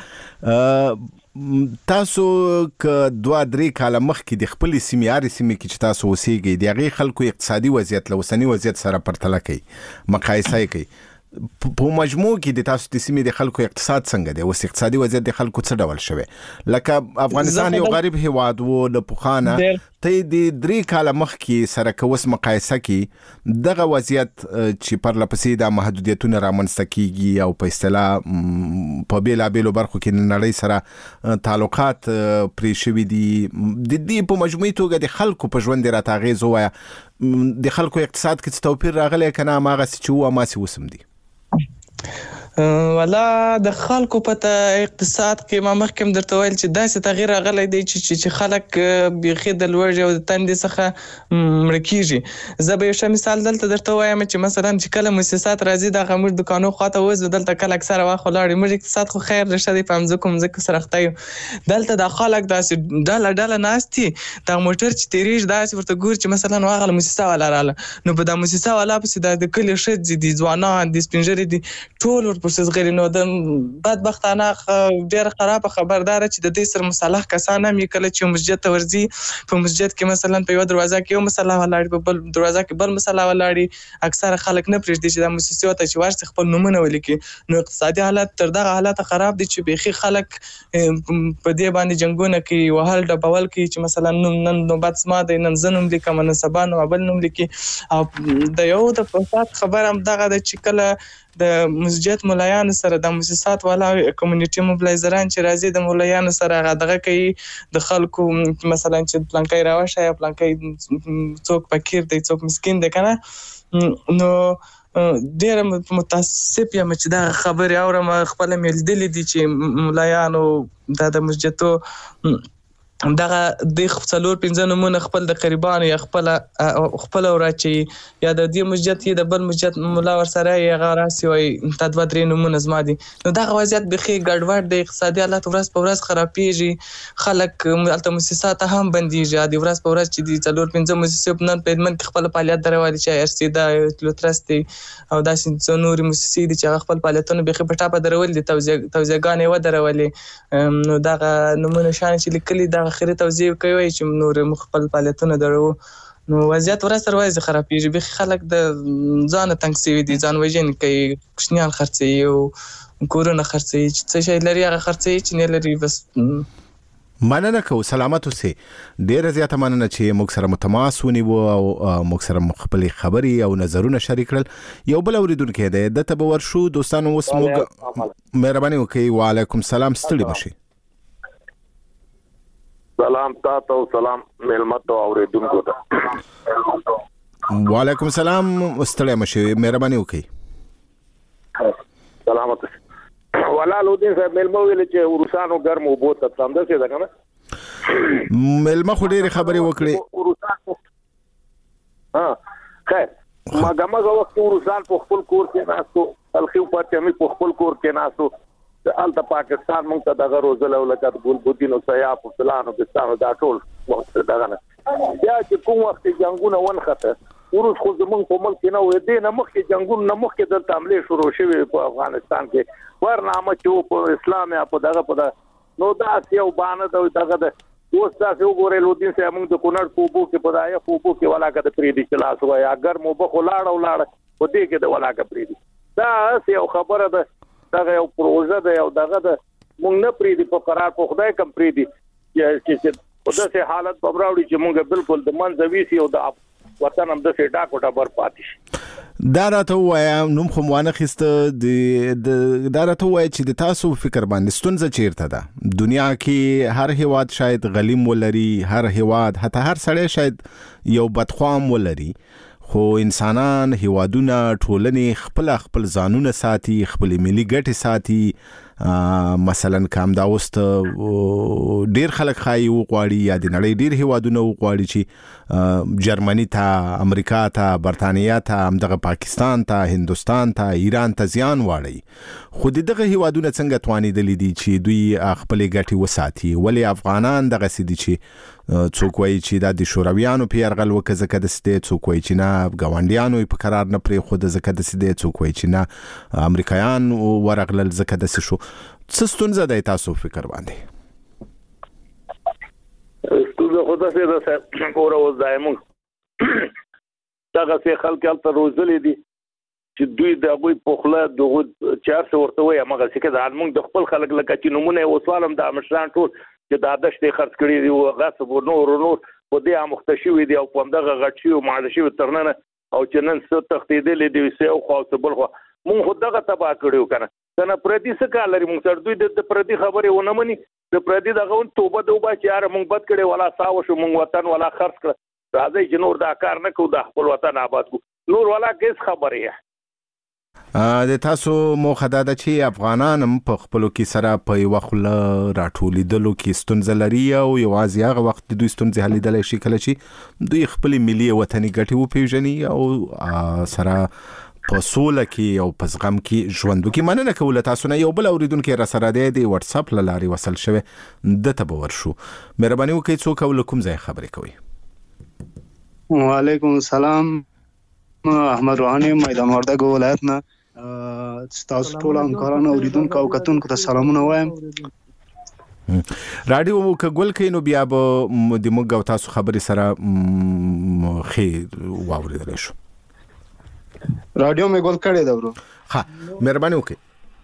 F: وبخښه، تاسو که دوه درې کاله مخکې د خپلې سیمې هرې سیمې کې چې تاسو اوسېږئ د هغې خلکو اقتصادي وضعیت له اوسني وضعیت سره پرتله کوي، مقایسه یې کوي، په مجموع کې د تاسو د سیمې د خلکو اقتصاد څنګه دی؟ اوس اقتصادي وضعیت د خلکو څه ډول شوی؟ لکه افغانستان یو غریب هیواد و له پخوانه، ته د درې کاله مخکې سره که اوس مقایسه کړي دغه وضعیت چې پرله پسې دا محدودیتونه رامنځته کیږي او په اصطلاح په بېلابېلو برخو کې نړۍ سره تعلقات پرې شوي دي، د دې په مجموعي توګه د خلکو په ژوند راته اغېز ووایه، د خلکو اقتصاد کې څه توپیر راغلی که نه هماغسې چې و هماسې اوس هم دي؟
M: ولا د خلکو په اقتصاد کې ما مخکې هم درته ویل چې داسې تغییر راغلی دی چې خلک بیخي د لوږې او د تندې څخه مړه کېږي. زه به یو ښه مثال دلته درته وایم چې مثلا چې کله مؤسسات راځي دغه موږ دوکانو خواته وځو، دلته کله اکثره وخت ولاړ موږ اقتصاد خو خیر رښه دی، په مځکو مځکو سره اخته یو. دلته د خلک داسې ډله ډله ناست دي، دغه موټر چې تېرېږي داسې ورته ګوري چې مثلا هغه مؤسسه والا راغله، نو په دا مؤسسه والا پسې د کلي ښځې دي، ځوانان دي، سپین ږیري دي، ټول پروسس غیر نو د بدبختانه ډېر خراب خبردار چې د دې سره مصالح کسان هم کله چې مسجد ته ورځي په مسجد کې مثلا په یو دروازه کې یو مصالح ولاړ په بل دروازه کې بل مصالح ولاړ اکثر خلک نه پرېږدي چې د موسسې ته چې ورسې خپل نومونه ولیکي نو اقتصادي حالت تر دغه حالت خراب دي چې بيخي خلک په دې باندې جنگونه کوي وهل ډبول کوي چې مثلا نن نوبت سما د نن زنوم لیکم نن سبا نو بل نوم لیکي او د یو د فساد خبر هم دغه د چې کله د مسجد مولایانو سره د مؤسسات والا کمیونټي موبلایزران چې راځي د مولایانو سره دغه کوي د خلکو مثلا چې پلانکای راوشه یا پلانکای څوک فقیر دی څوک مسکین دی کنه نو ډېر متاسف یم چې دا خبرې اورم خپل مې لیدلې دي چې مولایانو د مسجدو دغه د څلور پنځه نمونه خپل د قریبانو یا خپل خپل ورچی یا د دې مسجد کې د بل مسجد مولا ور سره یې غاراسي وي تدوا درې نمونه زما دي نو دغه وضعیت بخي ګډوډ د اقتصادي حالت ورځ په ورځ خرابېږي خلک الته مؤسسات هم بنديږي د ورځ په ورځ چې د څلور پنځه مؤسسې په نن په من خپل فعالیت دروالي چې ارسیدا لوترستي او داسې څنوري مؤسسې دي چې خپل فعالیتونه بخي په ټاپه درول دي توزیع توزیعګانې و درولي نو دغه نمونه شان چې لیکلي د اخري توزیع کوي چې نور مخبل فعالیتونه درو نو وضعیت ورځ تر ورځې خرابېږي به خلک د ځان تنګ سوي دي ځان وژنې کوي کوچنیان خرڅوي او کورونه خرڅوي چې څه شی لري هغه خرڅوي چې نه لري بس
F: مننه کو سلامت اوسئ ډېر زیاته مننه چې موږ سره متماس ونیو او موږ سره خپل خبري او نظرونه شریک کړل یو بل اوریدونکو دی د تبه ورشو دوستانو اوس موږ مهرباني وکړئ وعلیکم السلام ستړي مشي
N: سلام تاسو سلام ملمتو اوریدونکو ته
F: وعلیکم السلام ستړي مشي مهرباني وکړئ
N: سلامت ولا لودین صاحب ملمو ویل چې ورسانو ګرمو بوت تم ده څه ده کنه
F: ملما خو ډېر خبرې وکړي
N: ورسانو ها خیر ما ګمغه وخت ورسان په خپل کور کې ناسو الخیو پاتې مې په خپل کور کې ناسو الته پاکستان مونږ ته دغه روزل او لکه ګلبدین او سیاف او فلان او پاکستان دا ټول وخت دغه نه یا چې کوم وخت جنگونه ونخته ورس خو زمونږ په ملک نه وې دې نه مخکې جنگونه نه مخکې د حمله شروع شوه په افغانستان کې ورنامه چې په اسلام یا په دغه په نو دا یو باندې دغه د اوس تاسو وګورئ لودین سه موږ د کونړ په بو کې په دایې په بو کې ولا کده پری دي چلاس وای اگر مو په لاړ او لاړ په دې کې د ولا ک پری دي دا یو خبره ده دغه یو پروژه ده یو دغه ده مونږ نه پری دي په قرار په خدای کم پری دي چې په داسې حالت په براوړي چې مونږ بالکل د منځوي سي او د وطن هم د سټا کوټه بر پاتې
F: دا راته وایم نوم خو موانه خسته د دا راته وای چې د تاسو فکر باندې ستونزه چیرته ده دنیا کې هر هیواد شاید غلیم ولري هر هیواد حتی هر سړی شاید یو بدخوام ولري خو انسانان هیوادونه ټولنې خپل خپل ځانونه ساتي خپل ملي ګټې ساتي مثلا کوم دا وست ډیر خلک خای وغواړي یا د نړۍ ډیر هیوادونه وغواړي چې جرمني ته امریکا ته برتانیا ته همدغه پاکستان ته هندستان ته ایران ته زیان واړي خو دغه هیوادونه څنګه توانیدل دي چې دوی خپل ګټې وساتي ولی افغانان دغه سدي چې څوک وایي چې د شورویانو په يرغل وکړه زکه د ستې څوک وایي چې نه ګاونډیانو په قرار نه پرې خو د زکه د ستې څوک وایي چې نه امریکایان ورغلل زکه د شو څه ستونزه ده تاسو فکر باندې
N: ستونزه خو ده چې د کور او زایمون دغه څه خلک الته روزلې دي چې دوی د ابوي پخله دغه چار څه ورته وایي هغه څه کې د موږ د خپل خلک لکه چې نمونه وسوالم د مشران ټول چې د دشتې خرڅ کړي دي او غصب او نور نور په دې مختشوي دي او په دغه غټشي او مالشي ترننه او چې نن څه تختیدل دي سه او خو څه بل خو مونږ خو دغه تبا کړیو کنه څنګه پردي څه کار لري مونږ سره دوی د پردي خبره ونه مني د پردي دغه توبه دوبه چې یار مونږ بد کړي ولا ساو شو مونږ وطن ولا خرڅ کړ راځي چې نور دا کار نه کوو د خپل وطن آباد کو نور ولا کیس خبره
F: د تاسو موخه دا ده چې افغانان په خپلو کې سره په یو خل راټولیدلو کې ستونزه لري او یوازې هغه وخت د دوی ستونزې حلیدلی شي کله چې دوی خپل ملي وطني ګټې وپیژني او سره په سوله کې او په زغم کې ژوند وکړي. مننه کوم له تاسو نه. یو بل اوریدونکو را سره دی د واتس اپ له لارې وصل شوی د ته به ورشو. مهرباني وکړئ څوک او له کوم ځای خبرې کوي؟
O: وعلیکم السلام، احمد روحانی میدان وردګ ولایت نه. تاسو ټول همکارانو اوریدونکو او کتونکو ته سلامونه وایم.
F: رادیو کګول کینو بیا به د موږ او تاسو خبرې سره خیر واوریدل شو.
O: رادیو مې ګول کړی دا ورو.
F: ها مهرباني وکړئ.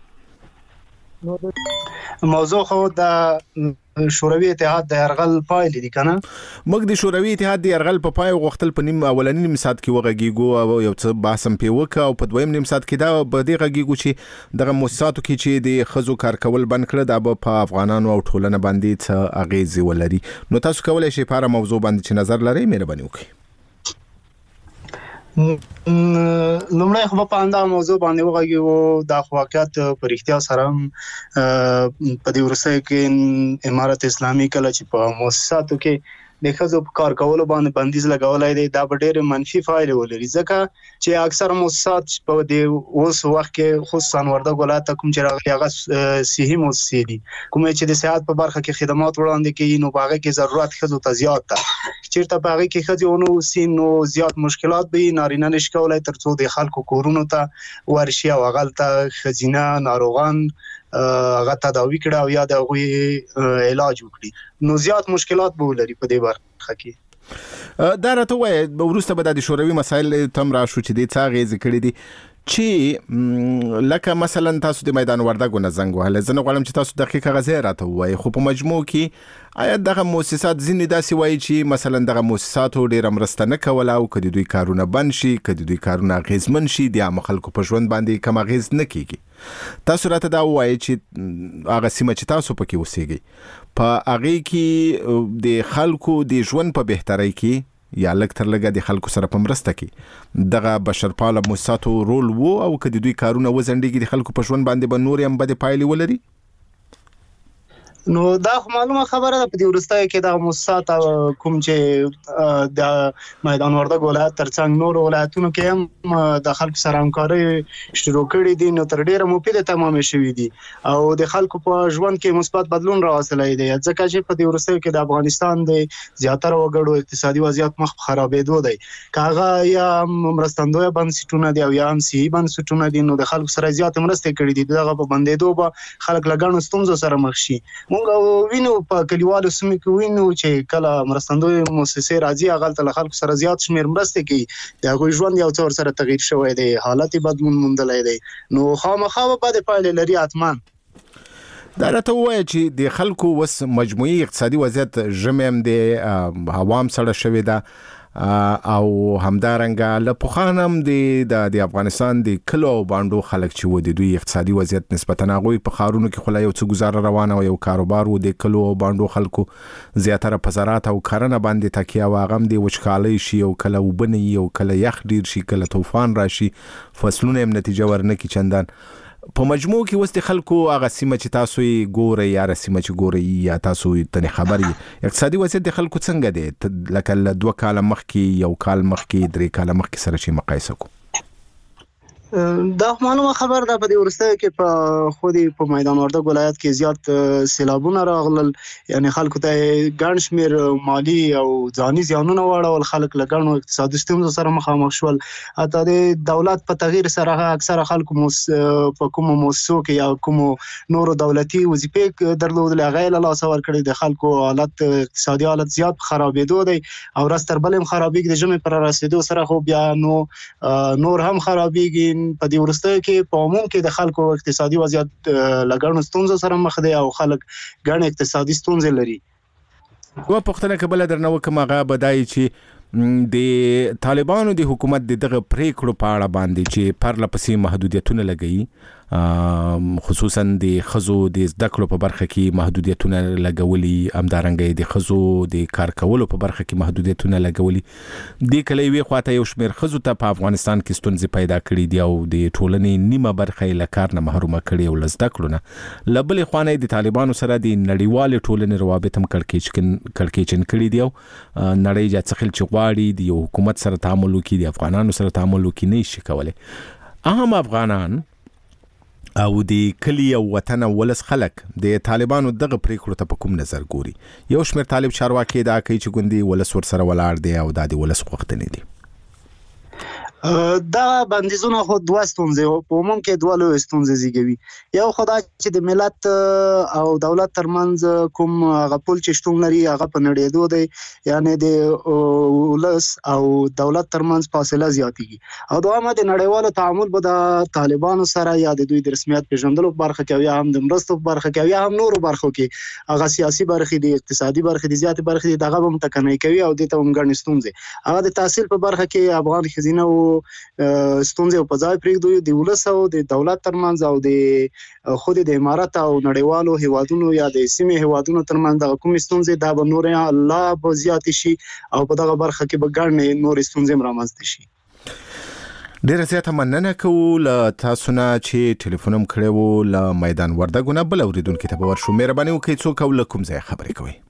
O: موضوع خو د شوروي اتحاد د يرغل پایلې دي کنه.
F: موږ د شوروي اتحاد د يرغل په پای غوښتل په نیم اولنی نیم سات کې وغږیږو او یو څه باسم په وکا او په دویم نیم سات کې دا به د غږیږو چې دغه مؤسساتو کې چې د خزو کار کول بند کړ دا په افغانانو او ټولنه باندې څه اغیز ولري. نو تاسو کولای شئ په اړه موضوع باندې چې نظر لرئ مهرباني وکړئ.
O: لومړی خو په انده موضوع باندې وغږیږو د واقعیت په اړتیا سره په دې ورسې کې امارت اسلامي کله چې په مؤسساتو کې د خزو په کار کولو باندې بندیز لګولای دی دا ډېر منفي فایل ولري ځکه چې اکثر مؤسسات په دې اوس وخت کې خصوصا وردګ ولایت کوم چې راغلي هغه صحي مؤسسې دي کوم چې د صحت په برخه کې خدمات وړاندې کوي نو باغه کې ضرورت خزو ته زیات ده چیرته باغه کې خزو نو سینو زیات مشکلات به نارینه نشي کولای ترڅو د خلکو کورونو ته ورشي او غلطه خزینه ناروغان هغه تداوی کړه او یا د غوي علاج وکړي نو زیات مشکلات به ولري په دې برخه کې.
F: دا راته وایي ورسته به د شوروي مسایل تم را شو چې د څاغې ذکر دي چې لکه مثلا تاسو د میدان وردګو نه زنګ وهله زنه غواړم چې تاسو دقیقه غزه راته وایي خو په مجموع کې آیا دغه مؤسسات ځینې داسې وایي چې مثلا دغه مؤسساتو ډېر مرسته نه کوله او کدي دوی کارونه بند شي کدي دوی کارونه اغیزمن شي د عام خلکو په ژوند باندې کوم اغیز نه کیږي. تاسو راته دا وایي چې هغه سیمه چې تاسو پکې اوسېږئ په هغې کې د خلکو د ژوند په بهترۍ کې یا لږ تر لږه د خلکو سره په مرسته کې دغه بشرپاله مؤسساتو رول وو او کدي دوی کارونه وزندګي د خلکو په ژوند باندې به نور هم بد پایلې ولري.
O: نو دا معلومه خبره ده په دې ورستای کې د مؤسسات کوم چې د میدان وردګ ولایت ترڅنګ نور ولایتونو کې هم د خلکو سره همکاري شروع کړې دي نو تر ډیره مفیده تمام شوې دي او د خلکو په ژوند کې مثبت بدلون راوستلی دی ځکه چې په دې ورستای کې د افغانستان د زیاتره وګړو اقتصادي وضعیت مخ خرابېدو دی کاغه یا مرستندوی بنسټونه دی او یا هم صحي بنسټونه دي نو د خلکو سره زیات مرسته کړې دي دغه په بندېدو به خلک لګانو ستونزو سره مخ شي. موږ وینو په کلیوالو سیمو کې وینو چې کله مرستندوی مؤسسې راځي هغه له خلکو سره زیات شمیر مرسته کوي د هغه ژوند یو څور سره تغییر شوی دی حالت بدلون موندلی دی نو خامخا به د پایلې لري اتمان.
F: دا راته وایي چې د خلکو وس مجموعي اقتصادي وضعیت ژمیم د هوام سره شوی ده او همدارنګه له پخوانم د د افغانستان د کلو او باندو خلک چې و د دوی اقتصادي وضعیت نسبتا هغوی په خارونو کې خلا یو څه گزاره روانه او یو کاروبار و د کلو او باندو خلکو زیاتره په زراعت او کرنه باندې تکیه و هغه د وچکالۍ شي او کله وبني او کله یخ ډیر شي کله طوفان راشي فصلونه هم نتیجه ورنکي چندان په مجموع کې وست خلکو هغه سیمه چې تاسو یې ګورئ یا سیمه چې ګورئ یا تاسو ته خبري اقتصادي وضعیت د خلکو څنګه دی لکه دوه کال مخکې یو کال مخکې درې کال مخکې سره چې مقایسه کو
O: دا معلومه خبر ده په دې ورسته کې په خودي په میدان وردګ ولایت کې زیات سیلابونه راغلل یعنی خلکو ته ګڼ شمیر مالی او ځاني زیانونه واړول خلک لګڼو اقتصادي ستونزو سره مخامخ شول حتی د دولت په تغییر سره اکثره خلکو مس په کوم موسسو کې یا کوم نورو دولتي وظیفې درلودل هغه له لاس ور کړی د خلکو حالت اقتصادي حالت زیات خرابېدو دی او راستر بلم خرابېږي د جمع پر رسیدو سره خو بیا نو نور هم خرابېږي په دې ورسته کې په عموم کې د خلکو اقتصادي وضعیت لګڼو ستونزو سره مخ دی او خلک ګڼ اقتصادي ستونزې لري.
F: و پښتنه کبل درنه وکم هغه بدای چې د طالبانو د حکومت دغه پریکړو په اړه باندې چې پرله پسې محدودیتونه لګي خصوصا د خزو د زده کړو په برخه کې محدودیتونه لګولي امدارنګ د خزو د کار کولو په برخه کې محدودیتونه لګولي د کله وی خواته یو شمیر خزو ته په افغانستان کې ستونزې پیدا کړې دي او د ټولنې نیمه برخه له کار نه محرومه کړي او لزده کړو نه لبل خوانه د طالبانو سره د نړیوال ټولنې روابط هم کړکېچن کړکېچن کړي دي او نړۍ جات څخل چې غواړي د حکومت سره تعامل وکړي د افغانانو سره تعامل وکړي نه شي کولای. اهم افغانان او د کلی او وطن ولس خلک د طالبانو دغه پریکړو ته په کوم نظر ګوري؟ یو شمیر طالب چارواکي دا کوي چې ګوندي ولس ور سره ولاړ دی او د ولس غوښتنې دي.
O: دا بندیزونه خو دوه ستونزې په عموم کې دوه لوی ستونزې زیږوي. یو خدای چې د ملت او دولت ترمنځ کوم هغه پل چې شتون لري هغه په نړېدو دی، یعنی د ولس او دولت ترمنځ فاصله زیاتېږي. او دویمه د نړیوالو تعامل به د طالبانو سره یا د دوی د رسمیت پیژندلو په برخه کې او یا هم د مرستو په برخه کې او یا هم نورو برخو کې هغه سیاسي برخې دي، اقتصادي برخې دي، زیاتې برخې دي، دغه به متکنۍ کوي او دې ته هم ګڼې ستونزې. هغه د تحصیل په برخه کې افغان ښځینه و ستونزې په ځای پرېږدو، د ولس او د دولت ترمنځ او د خود د امارت او نړیوالو هیوادونو یا د سیمې هیوادونو ترمنځ دغه کومې ستونزې دا به نورې لا به زیاتې شي او په دغه برخه کې به ګڼې نورې ستونزې هم رامنځته شي.
F: ډیره زیاته مننه کوو له تاسو نه چې ټلیفون هم کړی و له میدان وردګو نه. بل اورېدونکي ته به ورشو. مهرباني وکړئ څوک او له کوم ځایه خبرې کوئ؟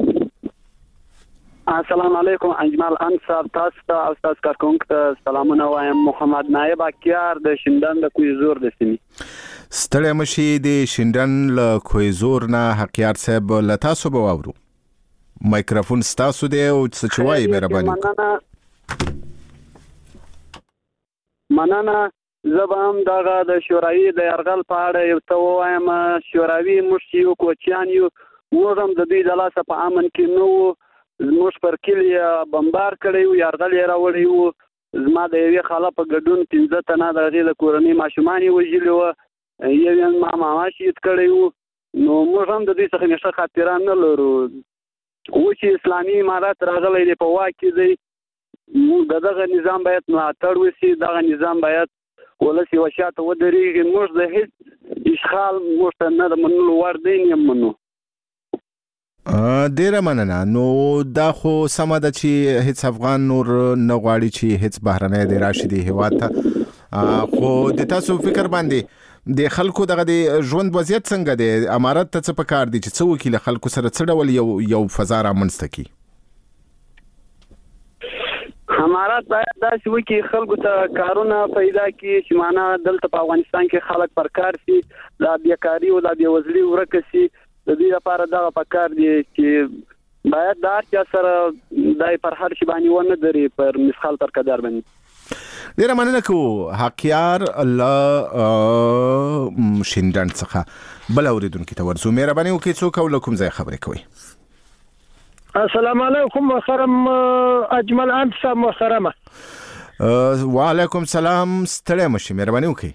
P: السلام علیکم اجمل انصار، تاسو ته او تاسو کارکونکو ته سلامونه وایم. محمد نایب اکیار د شندن د کویزور د سیمې.
F: ستړی مشي د شندن له کویزور نه حقیار صاحب له تاسو به واورو. مایکروفون ستاسو دی او څه چې وایي مهرباني
P: وکړئ. مننه. زه به هم دغه د شوروي د یرغل په اړه یو څه ووایم. شوروي موږ چې یو کوچیان یو، موږ هم د دوی د لاسه په امن کې نه وو. زموږ پر کلي بمبار کړی و، یرغل یې راوړی و. زما د یوې خاله په ګډون پنځه تنه د هغې د کورنۍ ماشومان یې وژلي وه، یو یې ما ماما شهید کړی و. نو موږ هم د دوی څخه همیشه خاطران نه لرو. اوس چې اسلامي امارت راغلی دی، په واک کې دی، د دغه نظام باید ملاتړ وشي، دغه نظام باید ولس یوه شاته ودرېږي. موږ د هېڅ اشغال موږ ته نه د منلو وړ دی، نه یم منو.
F: ډیره مننه. نو دا خو سمه ده چې هیڅ افغان نور نه غواړي چې هیڅ بهرنی دی راشي د هیواد ته، خو د تاسو فکر باندې د خلکو دغه د ژوند وضعیت څنګه دی؟ امارت ته څه پکار دي چې څه وکړي له خلکو سره څه ډول یو یو فضا رامنځته کړي؟
P: امارت باید داسې وکړي خلکو ته کارونه پیدا کړي چې معنا دلته په افغانستان کې خلک پر کار شي، دا بیکاري او دا بېوزلي ورکه شي. د دې لپاره دغه پکار دی چې باید د هر چا سره دای پر هر شي باندې ونه دري پر مسخال پر قدر باندې.
F: ډیره مننه کوو حقیار الله شندن څخه. بل اوریدونکو ته ورسو. مهرباني وکړئ څوک او له کوم ځای خبرې کوئ؟
Q: السلام علیکم محترم اجمل انصار محترمه.
F: وعلیکم سلام. ستړی مشي، مهرباني وکړئ.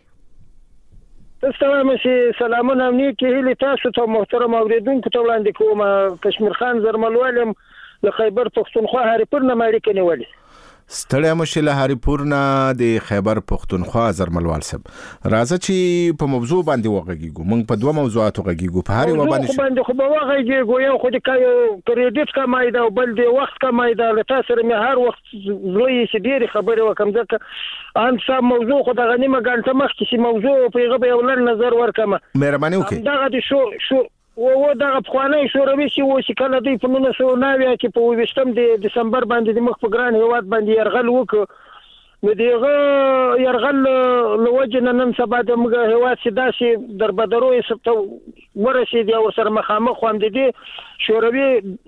Q: ستړی مشي. سلامونه او نیکې هیلې تاسو ته محترم اوریدونکو ته وړاندې کوم. کشمیر خان زرملوال یم له خیبر پښتونخوا هریپور نه ما اړیکه نیولې.
F: ستړی مشي له هریپور نه د خیبر پښتونخوا زرملوال صاحب. راځه چې په موضوع باندې وغږیږو. موږ په دوه موضوعاتو غږیږو. په هر یو باندې
Q: باندې خو به وغږیږو. یو خو د کریډټ کمای ده او بل د وخت کمای ده. له تاسو سره مې هر وخت زوی چې ډېرې خبرې وکړم، ځکه ان سم موضوع خو دغه نیمه ګنټه مخکې چې موضوع په هغه به یو لړ نظر ورکړم.
F: مهرباني وکړئ.
Q: دغه د شو شو و دغه پخوانی شوروي چې و چې کله دوی په نولس سوه نوي کې په اوویشتم د دسمبر باندې د مخ په ګران هېواد باندې یرغل وکړ، نو د هغه یرغل له وجې نه نن سبا زموږ هېواد چې داسې دربدرویې ته ورسېدي او ورسره مخامخ خو هم د دې شوروي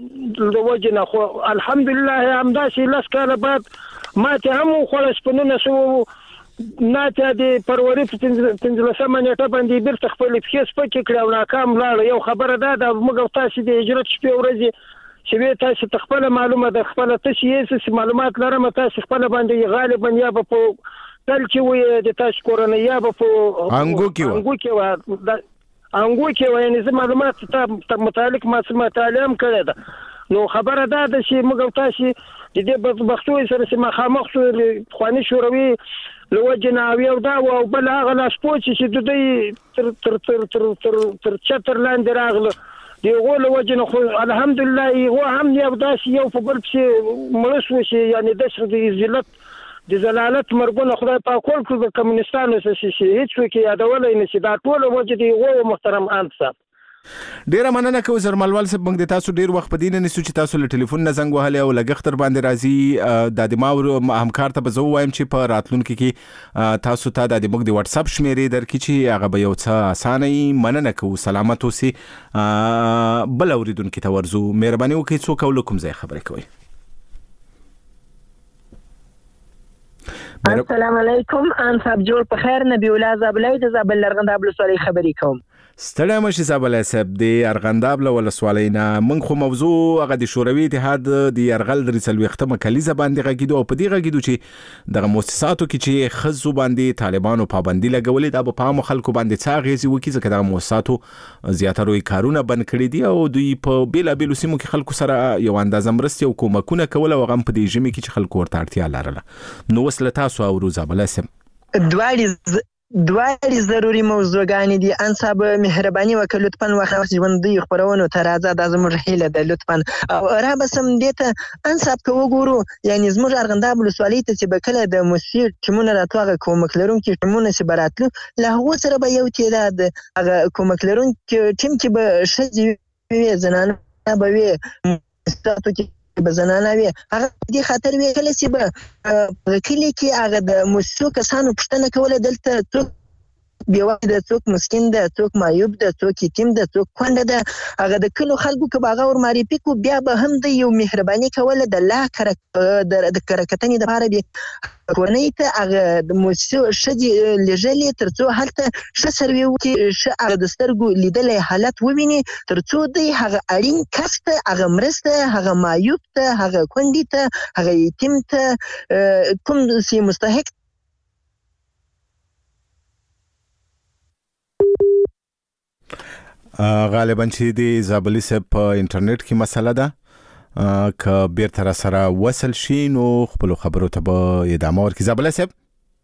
Q: له وجې نه. خو الحمدلله همداسې لس کاله بعد ماتې هم وخوړه چې په نولس سوه ناته د فروری په پنځلسمه نیټه باندې بیرته خپلې پښې سپکې کړې او ناکام لاړه. یو خبره دا ده موږ او تاسې د هجرت شپې ورځې چې وې تاسې ته خپله معلومه ده، خپله تاسې یې معلومات لرم، تاسې خپله باندې غالبا یا به په تل کې وې د تاسې کورنۍ یا به په
F: انګو کې
Q: انګو کې وه انګو کې وه یعنې زه معلومات ته متعلق ما څه مطالعه هم کړې ده. نو خبره دا ده چې موږ او تاسې د دې بدبختیو سره چې مخامخ شو پخواني شوروي له وجې نه، او یو دا و او بل هغه لاسپوڅي چې د دوی تر تر تر تر تر تر چتر لاندې راغله د هغو له وجې نه. خو الحمدلله هغو هم یو داسې یو په بل پسې مړه شو چې یعنې داسې د ذلت د ضلالت مرګونه خدای پاک ورکړو د کمونیستانو څخه چې هېڅوک یې یادولی نه شي. دا ټوله وجې د هغو محترم انصاف.
F: ډیره مننه کوو زرملوال صاحب. موږ د تاسو ډیر وخت په دې نه نیسو چې تاسو له ټلیفون نه زنګ وهلی او لګښت در باندې راځي. دا د ما همکار ته به زه ووایم چې په راتلونکي کې تاسو ته د موږ د واتساپ شمیرې درکړي چې هغه به یو څه اسانه وي. مننه کوو. سلامت اوسئ. بل اورېدونکي ته ورځو. مهرباني وکړئ څوک او له کوم ځای خبرې کوئ؟
R: السلام علیکم ان صاحب جوړ په خیر نبی الله زابلای د زابل لرغنداب لسوالۍ خبرې کوم.
F: ستړی مشي زابلای صاحب د ارغنداب ولسوالۍ نه موږ خو موضوع هغه د شوروي اتحاد د يرغل درې څلوېښتمه کلیزه باندې غږیدو او په دې غږیدو چې د مؤسساتو کې چې خزو باندې طالبانو پابندي لګولې دا په عام خلکو باندې څه اغیزې وکړي ځکه د مؤسساتو زیاتره کارونه بند کړي دي او دوی په بیلابیلو سیمو کې خلکو سره یو اندازه مرستې او کومکونه کول او غم په دې ژمي کې چې خلکو ورته اړتیا لرله. نو وسله تاسو او زابلای صاحب
R: دواړي دواړي ضروري موضوعګانې دي. ان صاحب مهرباني وکړه لطفا وخت ژوندۍ خبرونو ته راځه د زموږ هیله ده لطفا را بسم دې ته ان صاحب که وګورو یعنی زموږ ارغنداب ولسوالۍ ته چې به کله د موسیقي ټیمونه راتلو کومک لرونکي ټیمونه چې به راتلو له هغو سره به یو تعداد هغه کومک لرونکي ټیم کې به ښځې وي زنانه به وي مؤسساتو کې به زنانه وي هغه دې خاطر وي کله چې به په کلي کې هغه د موسسو کسانو پوښتنه کوله دلته څوک بیوه ده څوک مسکین ده څوک معیوب ده څوک یتیم ده څوک کونډه ده هغه د کلو خلکو که به هغه ور معرفي کړو بیا به هم د یو مهرباني کوله د لا د کرکتنې دپاره به کورنۍ ته هغه د موسسو ښځې لېږلې تر څو هلته ښه سروې وکړي ښه هغه د سترګو لیدلی حالت وویني تر څو دی هغه اړین کس ته هغه مرسته هغه معیوب ته هغه کونډې ته هغه یتیم ته کوم چې مستحق
F: غالبا چې د زابلی صاحب په انټرنیټ کې مسله ده که بیرته را سره وصل شي نو خپل خبرو ته به ادامه ورکړي. زابلی صاحب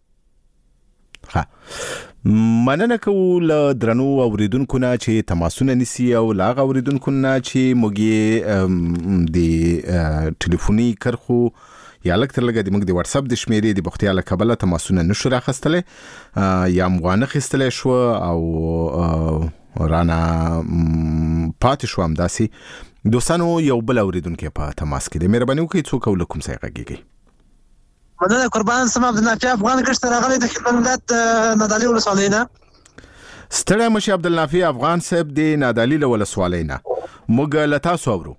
F: ها مننه کوو له درنو اوریدونکو نه چې تماسونه نیسي او له هغه اوریدونکو نه چې موږ د ټلیفوني کرښو یا لږ تر لږه د موږ د واتس اپ د شمیرې د بوختیا له کبله تماسونه نشو راخستلی یا موږ نه خستلی شو او رانا پاتې شو همداسې دوستانو یو بل اوریدونکی په تماس کې دی مهرباني وکړئ څوک او له کوم ځای غږیږئ.
S: مننه قربان سم عبدالنافي افغان کښت ته راغلی د خدمت ملت نادعلي ولسوالۍ نه.
F: ستړی مشي عبدالنافي افغان صاحب د نادعلي له ولسوالۍ نه موږ له تاسو اورو.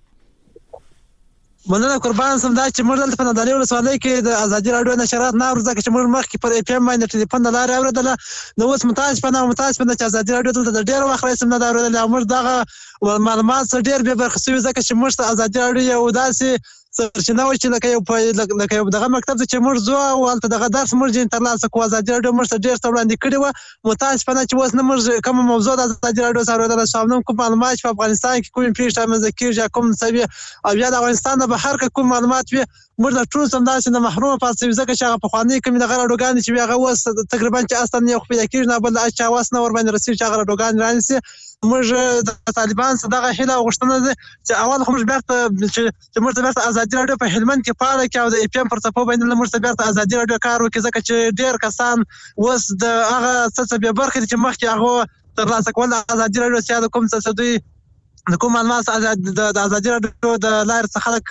S: مننه قربان سم دا چې موږ دلته په نادعلي ولسوالۍ کې د ازادي راډیو نشرات نه اورو ځکه چې موږ مخکې پر اف ام باندې ټلیفون د لارې اورېدله نو اوس متاسفانه متاسفانه چې ازادي راډیو دلته د ډېر وخت راهیسې نه ده اورېدلې او موږ دغه معلومات څخه ډېر بې برخې سوي ځکه چې موږ ته ازادي راډیو یو داسې سرچینه وه چې لکه یو لکه یو دغه مکتب ته چې موږ ځو او هلته دغه درس موږ ځینې ترلاسه کړو. ازادي راډیو موږ ته ډېر څه وړاندې کړي وه متاسفانه چې اوس نه موږ کومه موضوع د ازادي راډیو څخه اورېدلی شو او نه کوم معلومات چې په افغانستان کې کومې پېښې رامنځته کېږي یا کوم څه وي او یا د افغانستان د بهر که کوم معلومات وي موږ له ټول همداسې نه محرومه پاتې شوي ځکه چې هغه پخوانۍ کومې دغه راډیوګانې چې وي هغه اوس تقریبا چې اصلا یو خو پیدا کېږي نه بل د هېچا وس نه ورباندې رسېږي چې هغه راډیوګانې رانیسي. موږ د طالبان څخه دغه هیله او غوښتنه ده چې اول خو موږ بیرته چې موږ ته بیرته ازادي راډیو په هلمند کې فعاله کړي او د اف ام پر څپو باندې موږ ته بیرته ازادي راډیو کار وکړي ځکه چې ډېر کسان اوس د هغه څه څه بې برخې دي چې مخکې هغه ترلاسه کول د ازادي راډیو څخه د کوم څه څه دوی د کوم معلومات د ازادي راډیو د لارې څخه خلک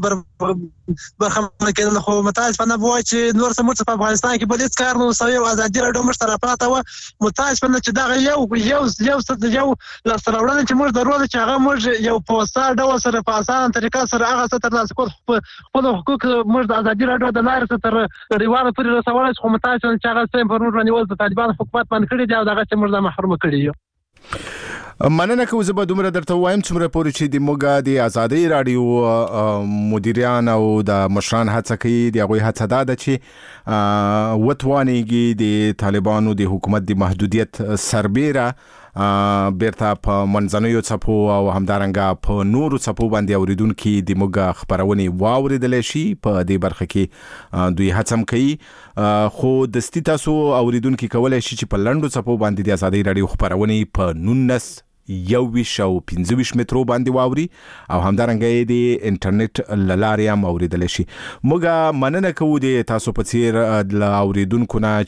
S: ځینې برخمنه کېدل خو متاسفانه به وایي چې نور څه موږ په افغانستان کې بل هېڅ کار نه وو سوی او ازادي راډیو موږ ته راپراته وه متاسفانه چې دغه یو یو یو څه یو لاسته راوړنه چې موږ درلوده چې هغه موږ یو په وسار ډول سره په اسانه طریقه سره هغه څه ترلاسه کول خپل حقوق موږ د ازادي راډیو د لارې څخه تر نړیوالو پورې رسولی شو خو متاسفانه چې هغه څه پر موږ باندې اوس د طالبانو حکومت باندې کړي دي او دغه څه موږ محرومه کړي یو.
F: مننه کوم زه به دومره درته وایم څومره پورې چې د موږ د ازادي راډیو مدیریان او د مشران هڅه کوي د هغوی هڅه دا ده چې وتوانیږي د طالبانو د حکومت د محدودیت سربیره بیرته په منځنیو څپو او همدارنګه په نورو څپو باندې اوریدونکي د موږ خبرونې واوریدلی شي په دې برخه کې دوی هڅه هم کوي خو دستي تاسو اوریدونکي کولی شي چې په لنډو څپو باندې د ازادي راډیو خبرونې په نولس یو ویش او پنځه ویش مترو باندې واوري او همدارنګه د انټرنیټ له لارې هم اوریدلی شي. موږ مننه کوو د تاسو په څیر له اوریدونکو نه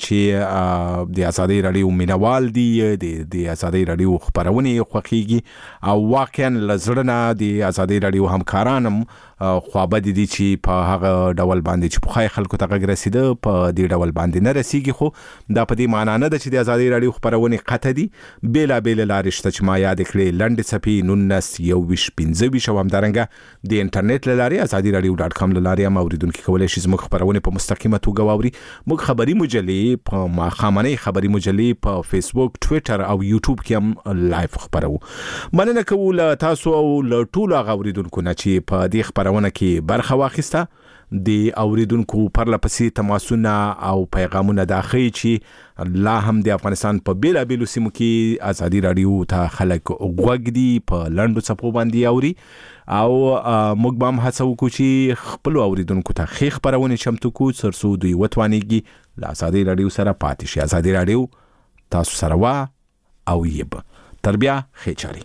F: چې د ازادي راډیو مینوال دي د ازادي راډیو خبرونې خوښیږي او واقعا له زړه نه د ازادي راډیو همکاران هم خوابه دي چې په هغه ډول باندې چې په خای خلکو ته غږ رسیده په دې ډول باندې نه رسیږي، خو دا په دې معنی نه ده چې د ازادي رادیو خبرونه قطع دي. بیلا بیل لارې شته چې ما یاد کړې، لنډ صفحې نونس یو ویش پنځه ویش او همدارنګه د انټرنیټ لارې ازادي رادیو ډاټ کام لارې هم اوریدونکو کولای شي زموږ خبرونه په مستقیمه توګه واوري. موږ خبري مجلې په ماخامنۍ خبري مجلې په فیسبوک، ټوئیټر او یوټیوب کې هم لایف خبرو. مننه کوم له تاسو او له ټولو اوریدونکو نه چې په دې خبرونه کې برخه واخیسته. د اوریدونکو پر لپسې تماسونه او پیغامونه داخلي چې لا هم د افغانستان په بیلا بیلو سیمو کې ازادي رادیو ته خلک غوږ دي په لنډو څپو باندې اوري، او موږ به هم هڅه وکړو چې خپل اوریدونکو ته ښې خبرونه چمتو کړو ترڅو دوی وتوانیږي له ازادي رادیو سره پاتې شي. ازادي رادیو تاسو سره وا او یب تر بیا ښې چارې.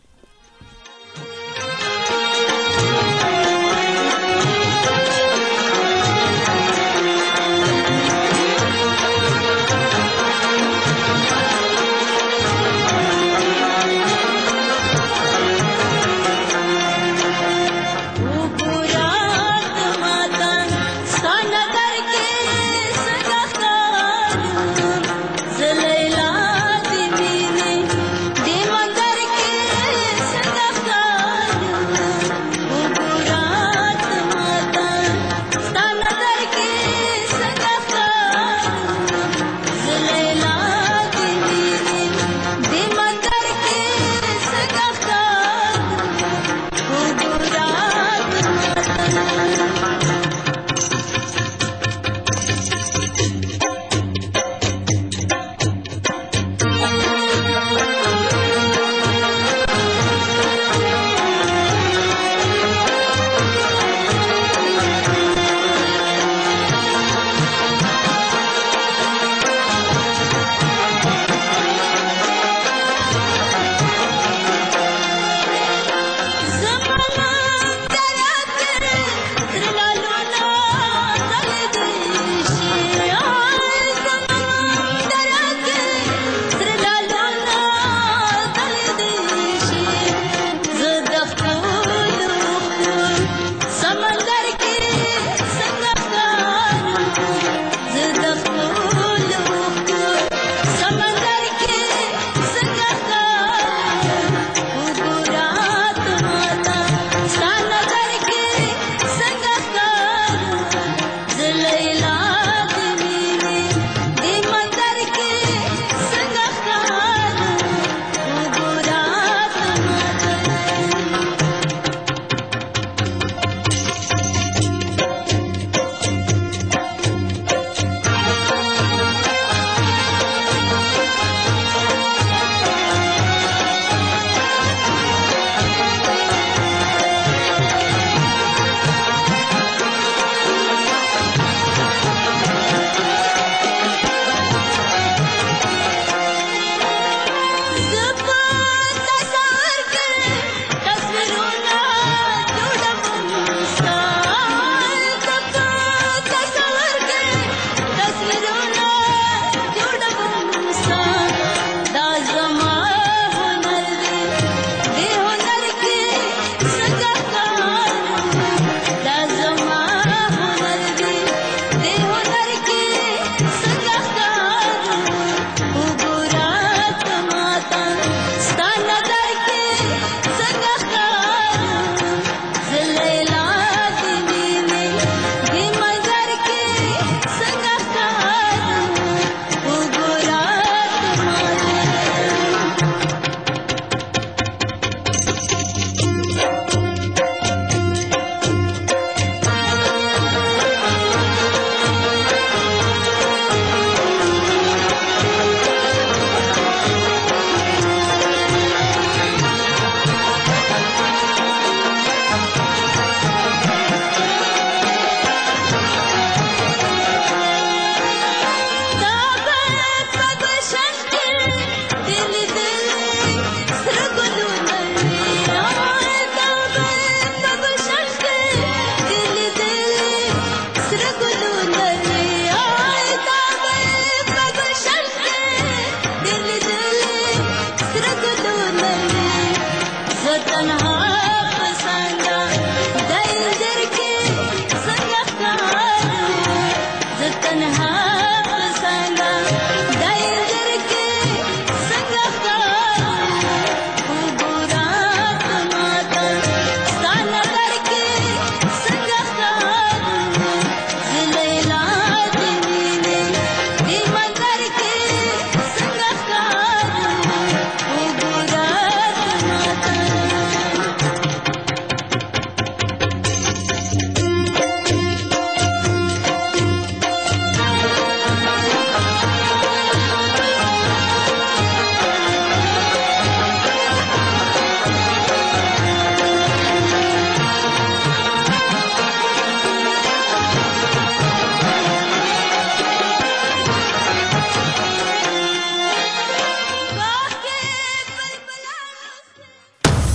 T: तन्हा